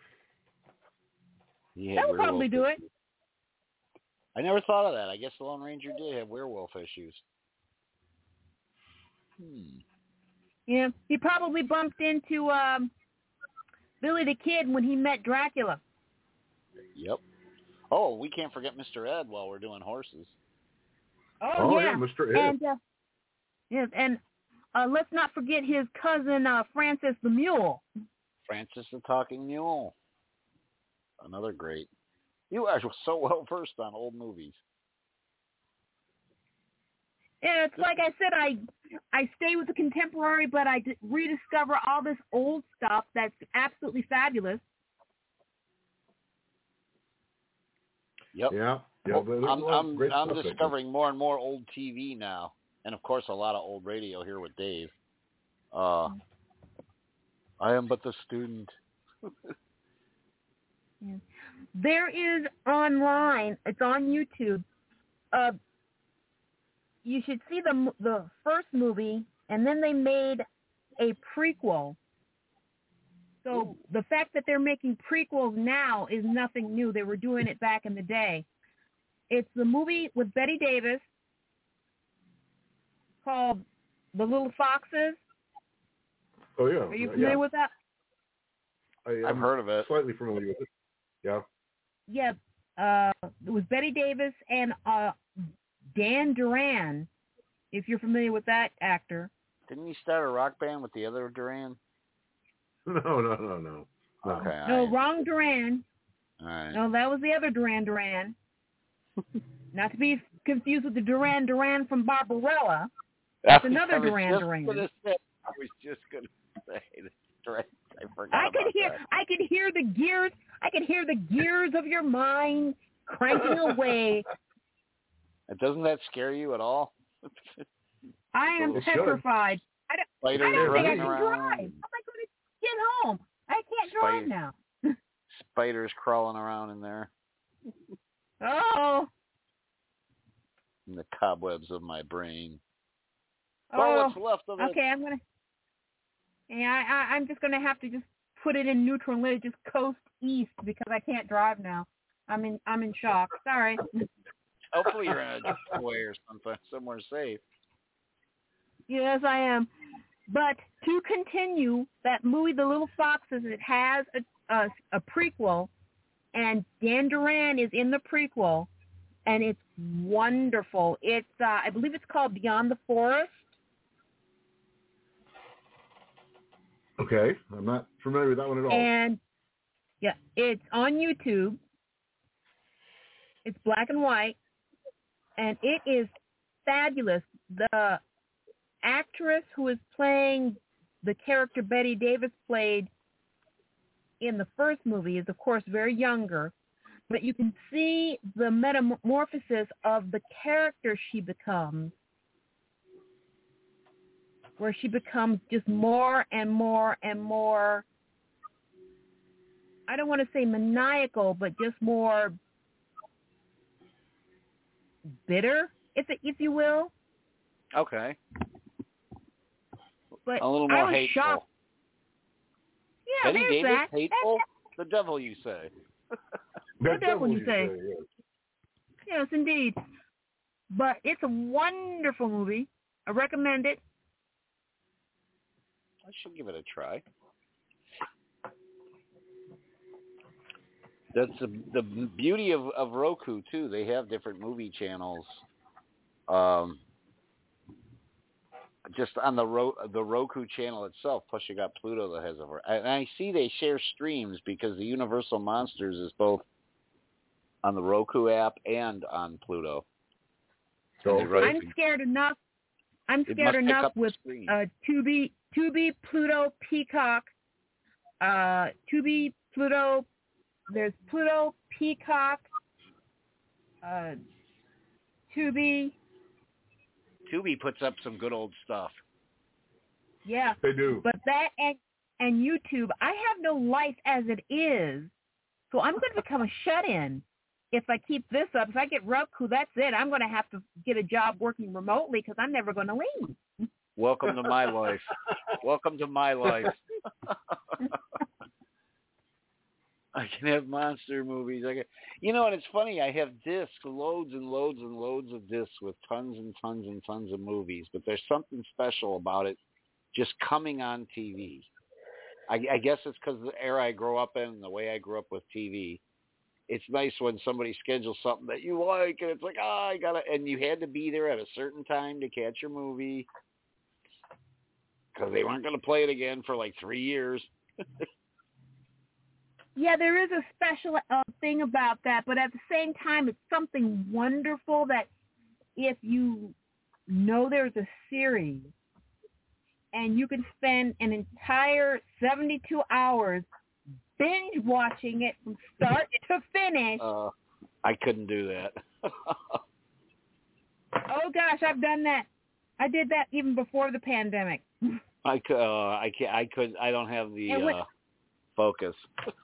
He that would probably do it. I never thought of that. I guess the Lone Ranger did have werewolf issues. Hmm. Yeah, he probably bumped into um, Billy the Kid when he met Dracula. Yep. Oh, we can't forget Mister Ed while we're doing horses. Oh, Oh, yeah. yeah, Mister Ed. And, uh, yes, and uh, let's not forget his cousin, uh, Francis the Mule. Francis the Talking Mule. Another great. You are so well versed on old movies. Yeah, it's like I said, I I stay with the contemporary, but I d- rediscover all this old stuff that's absolutely fabulous. Yep. Yeah. Yeah. Well, there's a I'm lot of I'm, great I'm stuff in there. discovering more and more old T V now, and of course a lot of old radio here with Dave. Uh, I am but the student. Yeah. There is online. It's on YouTube. Uh, you should see the the first movie, and then they made a prequel. So Ooh. The fact that they're making prequels now is nothing new. They were doing it back in the day. It's the movie with Bette Davis called The Little Foxes. Oh, yeah. Are you familiar yeah. with that? I, I've heard of it. Slightly familiar with it. Yeah. Yeah. Uh, it was Bette Davis and uh, Dan Duran, if you're familiar with that actor. Didn't he start a rock band with the other Duran? No, no, no, no. no. Okay. No, I... wrong Duran. All right. No, that was the other Duran Duran. Not to be confused with the Duran Duran from Barbarella. It's another Duran Duran. Say, I was just going to say Duran. I forgot I could about hear. that. I could hear the gears. I could hear the gears of your mind cranking away. Doesn't that scare you at all? I am It petrified. I don't, Spiders I don't think I running can around. drive. How am I going to get home? I can't drive Spider- now. Spiders crawling around in there. Oh. In the cobwebs of my brain. Oh, Well, what's left of it? Okay, I'm gonna. Yeah, I, I, I'm just gonna have to just put it in neutral and let it just coast east because I can't drive now. I'm in. I'm in shock. Sorry. Hopefully you're in a driveway or something, somewhere safe. Yes, I am. But to continue, that movie, The Little Foxes, it has a, a, a prequel, and Dan Duran is in the prequel, and it's wonderful. It's, uh, I believe it's called Beyond the Forest. Okay, I'm not familiar with that one at all. And, yeah, it's on YouTube. It's black and white, and it is fabulous. The actress who is playing the character Bette Davis played in the first movie is, of course, very younger, but you can see the metamorphosis of the character she becomes, where she becomes just more and more and more, I don't want to say maniacal, but just more bitter, if it, if you will. Okay. But a little I more was hateful. shocked. Yeah, Bette there's Davis, that. hateful? The devil, you say. The devil, you say. Yes, indeed. But it's a wonderful movie. I recommend it. I should give it a try. That's the, the beauty of, of Roku, too. They have different movie channels. Um, just on the Ro- the Roku channel itself. Plus, you got Pluto that has over. And I see they share streams because the Universal Monsters is both on the Roku app and on Pluto. So I'm scared enough. I'm It scared must pick enough up the with screen. uh, Tubi, Tubi, Pluto, Peacock, uh, Tubi, Pluto. There's Pluto, Peacock, uh, Tubi. Tubi puts up some good old stuff. Yeah, they do. But that and and YouTube, I have no life as it is, so I'm going to become a shut-in if I keep this up. If I get Roku, that's it. I'm going to have to get a job working remotely because I'm never going to leave. Welcome to my life. Welcome to my life. I can have monster movies. I can, you know, and it's funny. I have discs, loads and loads and loads of discs with tons and tons and tons of movies. But there's something special about it just coming on T V. I, I guess it's because of the era I grew up in and the way I grew up with T V. It's nice when somebody schedules something that you like, and it's like, oh, I gotta, and you had to be there at a certain time to catch your movie because they weren't going to play it again for like three years. Yeah, there is a special uh, thing about that, but at the same time, it's something wonderful that if you know there's a series and you can spend an entire seventy-two hours binge watching it from start to finish. Uh, I couldn't do that. Oh gosh, I've done that. I did that even before the pandemic. I could. Uh, I can't. I could. I don't have the when, uh, focus.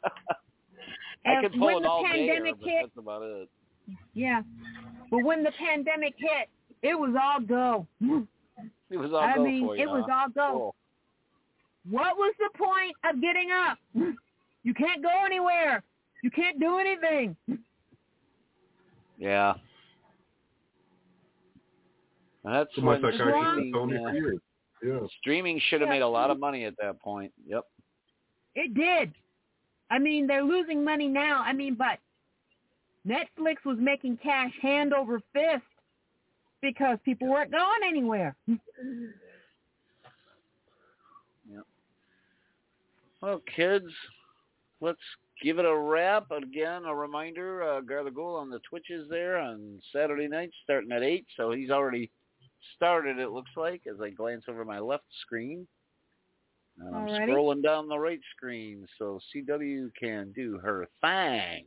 I could pull when it the all day, pandemic but hit, that's about it. Yeah, but when the pandemic hit, it was all go. It was all I go mean, for you. it was huh? all go. Cool. What was the point of getting up? You can't go anywhere. You can't do anything. Yeah. That's So when much like I streaming, Tony uh, Pierce. Yeah. streaming should have Yeah. made a lot of money at that point. Yep. It did. I mean, they're losing money now. I mean, but Netflix was making cash hand over fist because people weren't going anywhere. Yep. Well, kids, let's give it a wrap. Again, a reminder, uh, Gargagol on the Twitches there on Saturday night starting at eight. So he's already started, it looks like, as I glance over my left screen. And I'm Alrighty. scrolling down the right screen so C W can do her thing.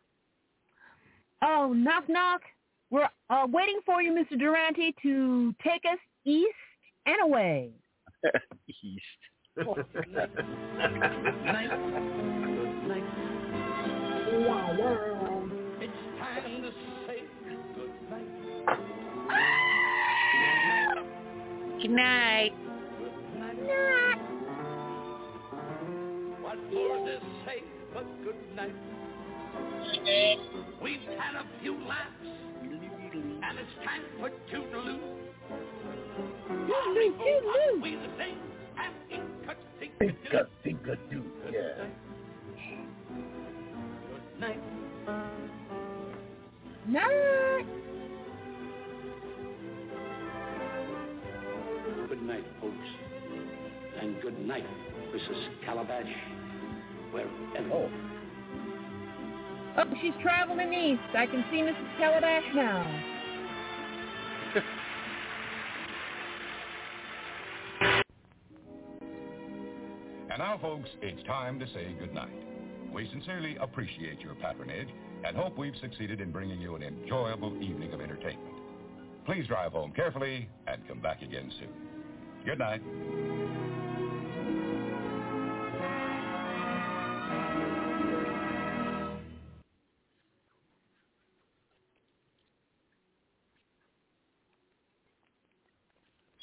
Oh, knock, knock. We're uh, waiting for you, Mister Durante, to take us east and away. East. Good night. Good night. Wow, wow. It's time to say good night. Good night. Good night. What more to say but good night? We've had a few laughs, and it's time for toodaloo. Toodaloo, toodaloo. We the sing and Inca, Inca, do, yeah. Good night. Night. Good night, folks. And good night, Missus Calabash. Wherever. Oh, she's traveling east. I can see Missus Calabash now. And now, folks, it's time to say goodnight. We sincerely appreciate your patronage and hope we've succeeded in bringing you an enjoyable evening of entertainment. Please drive home carefully and come back again soon. Good night.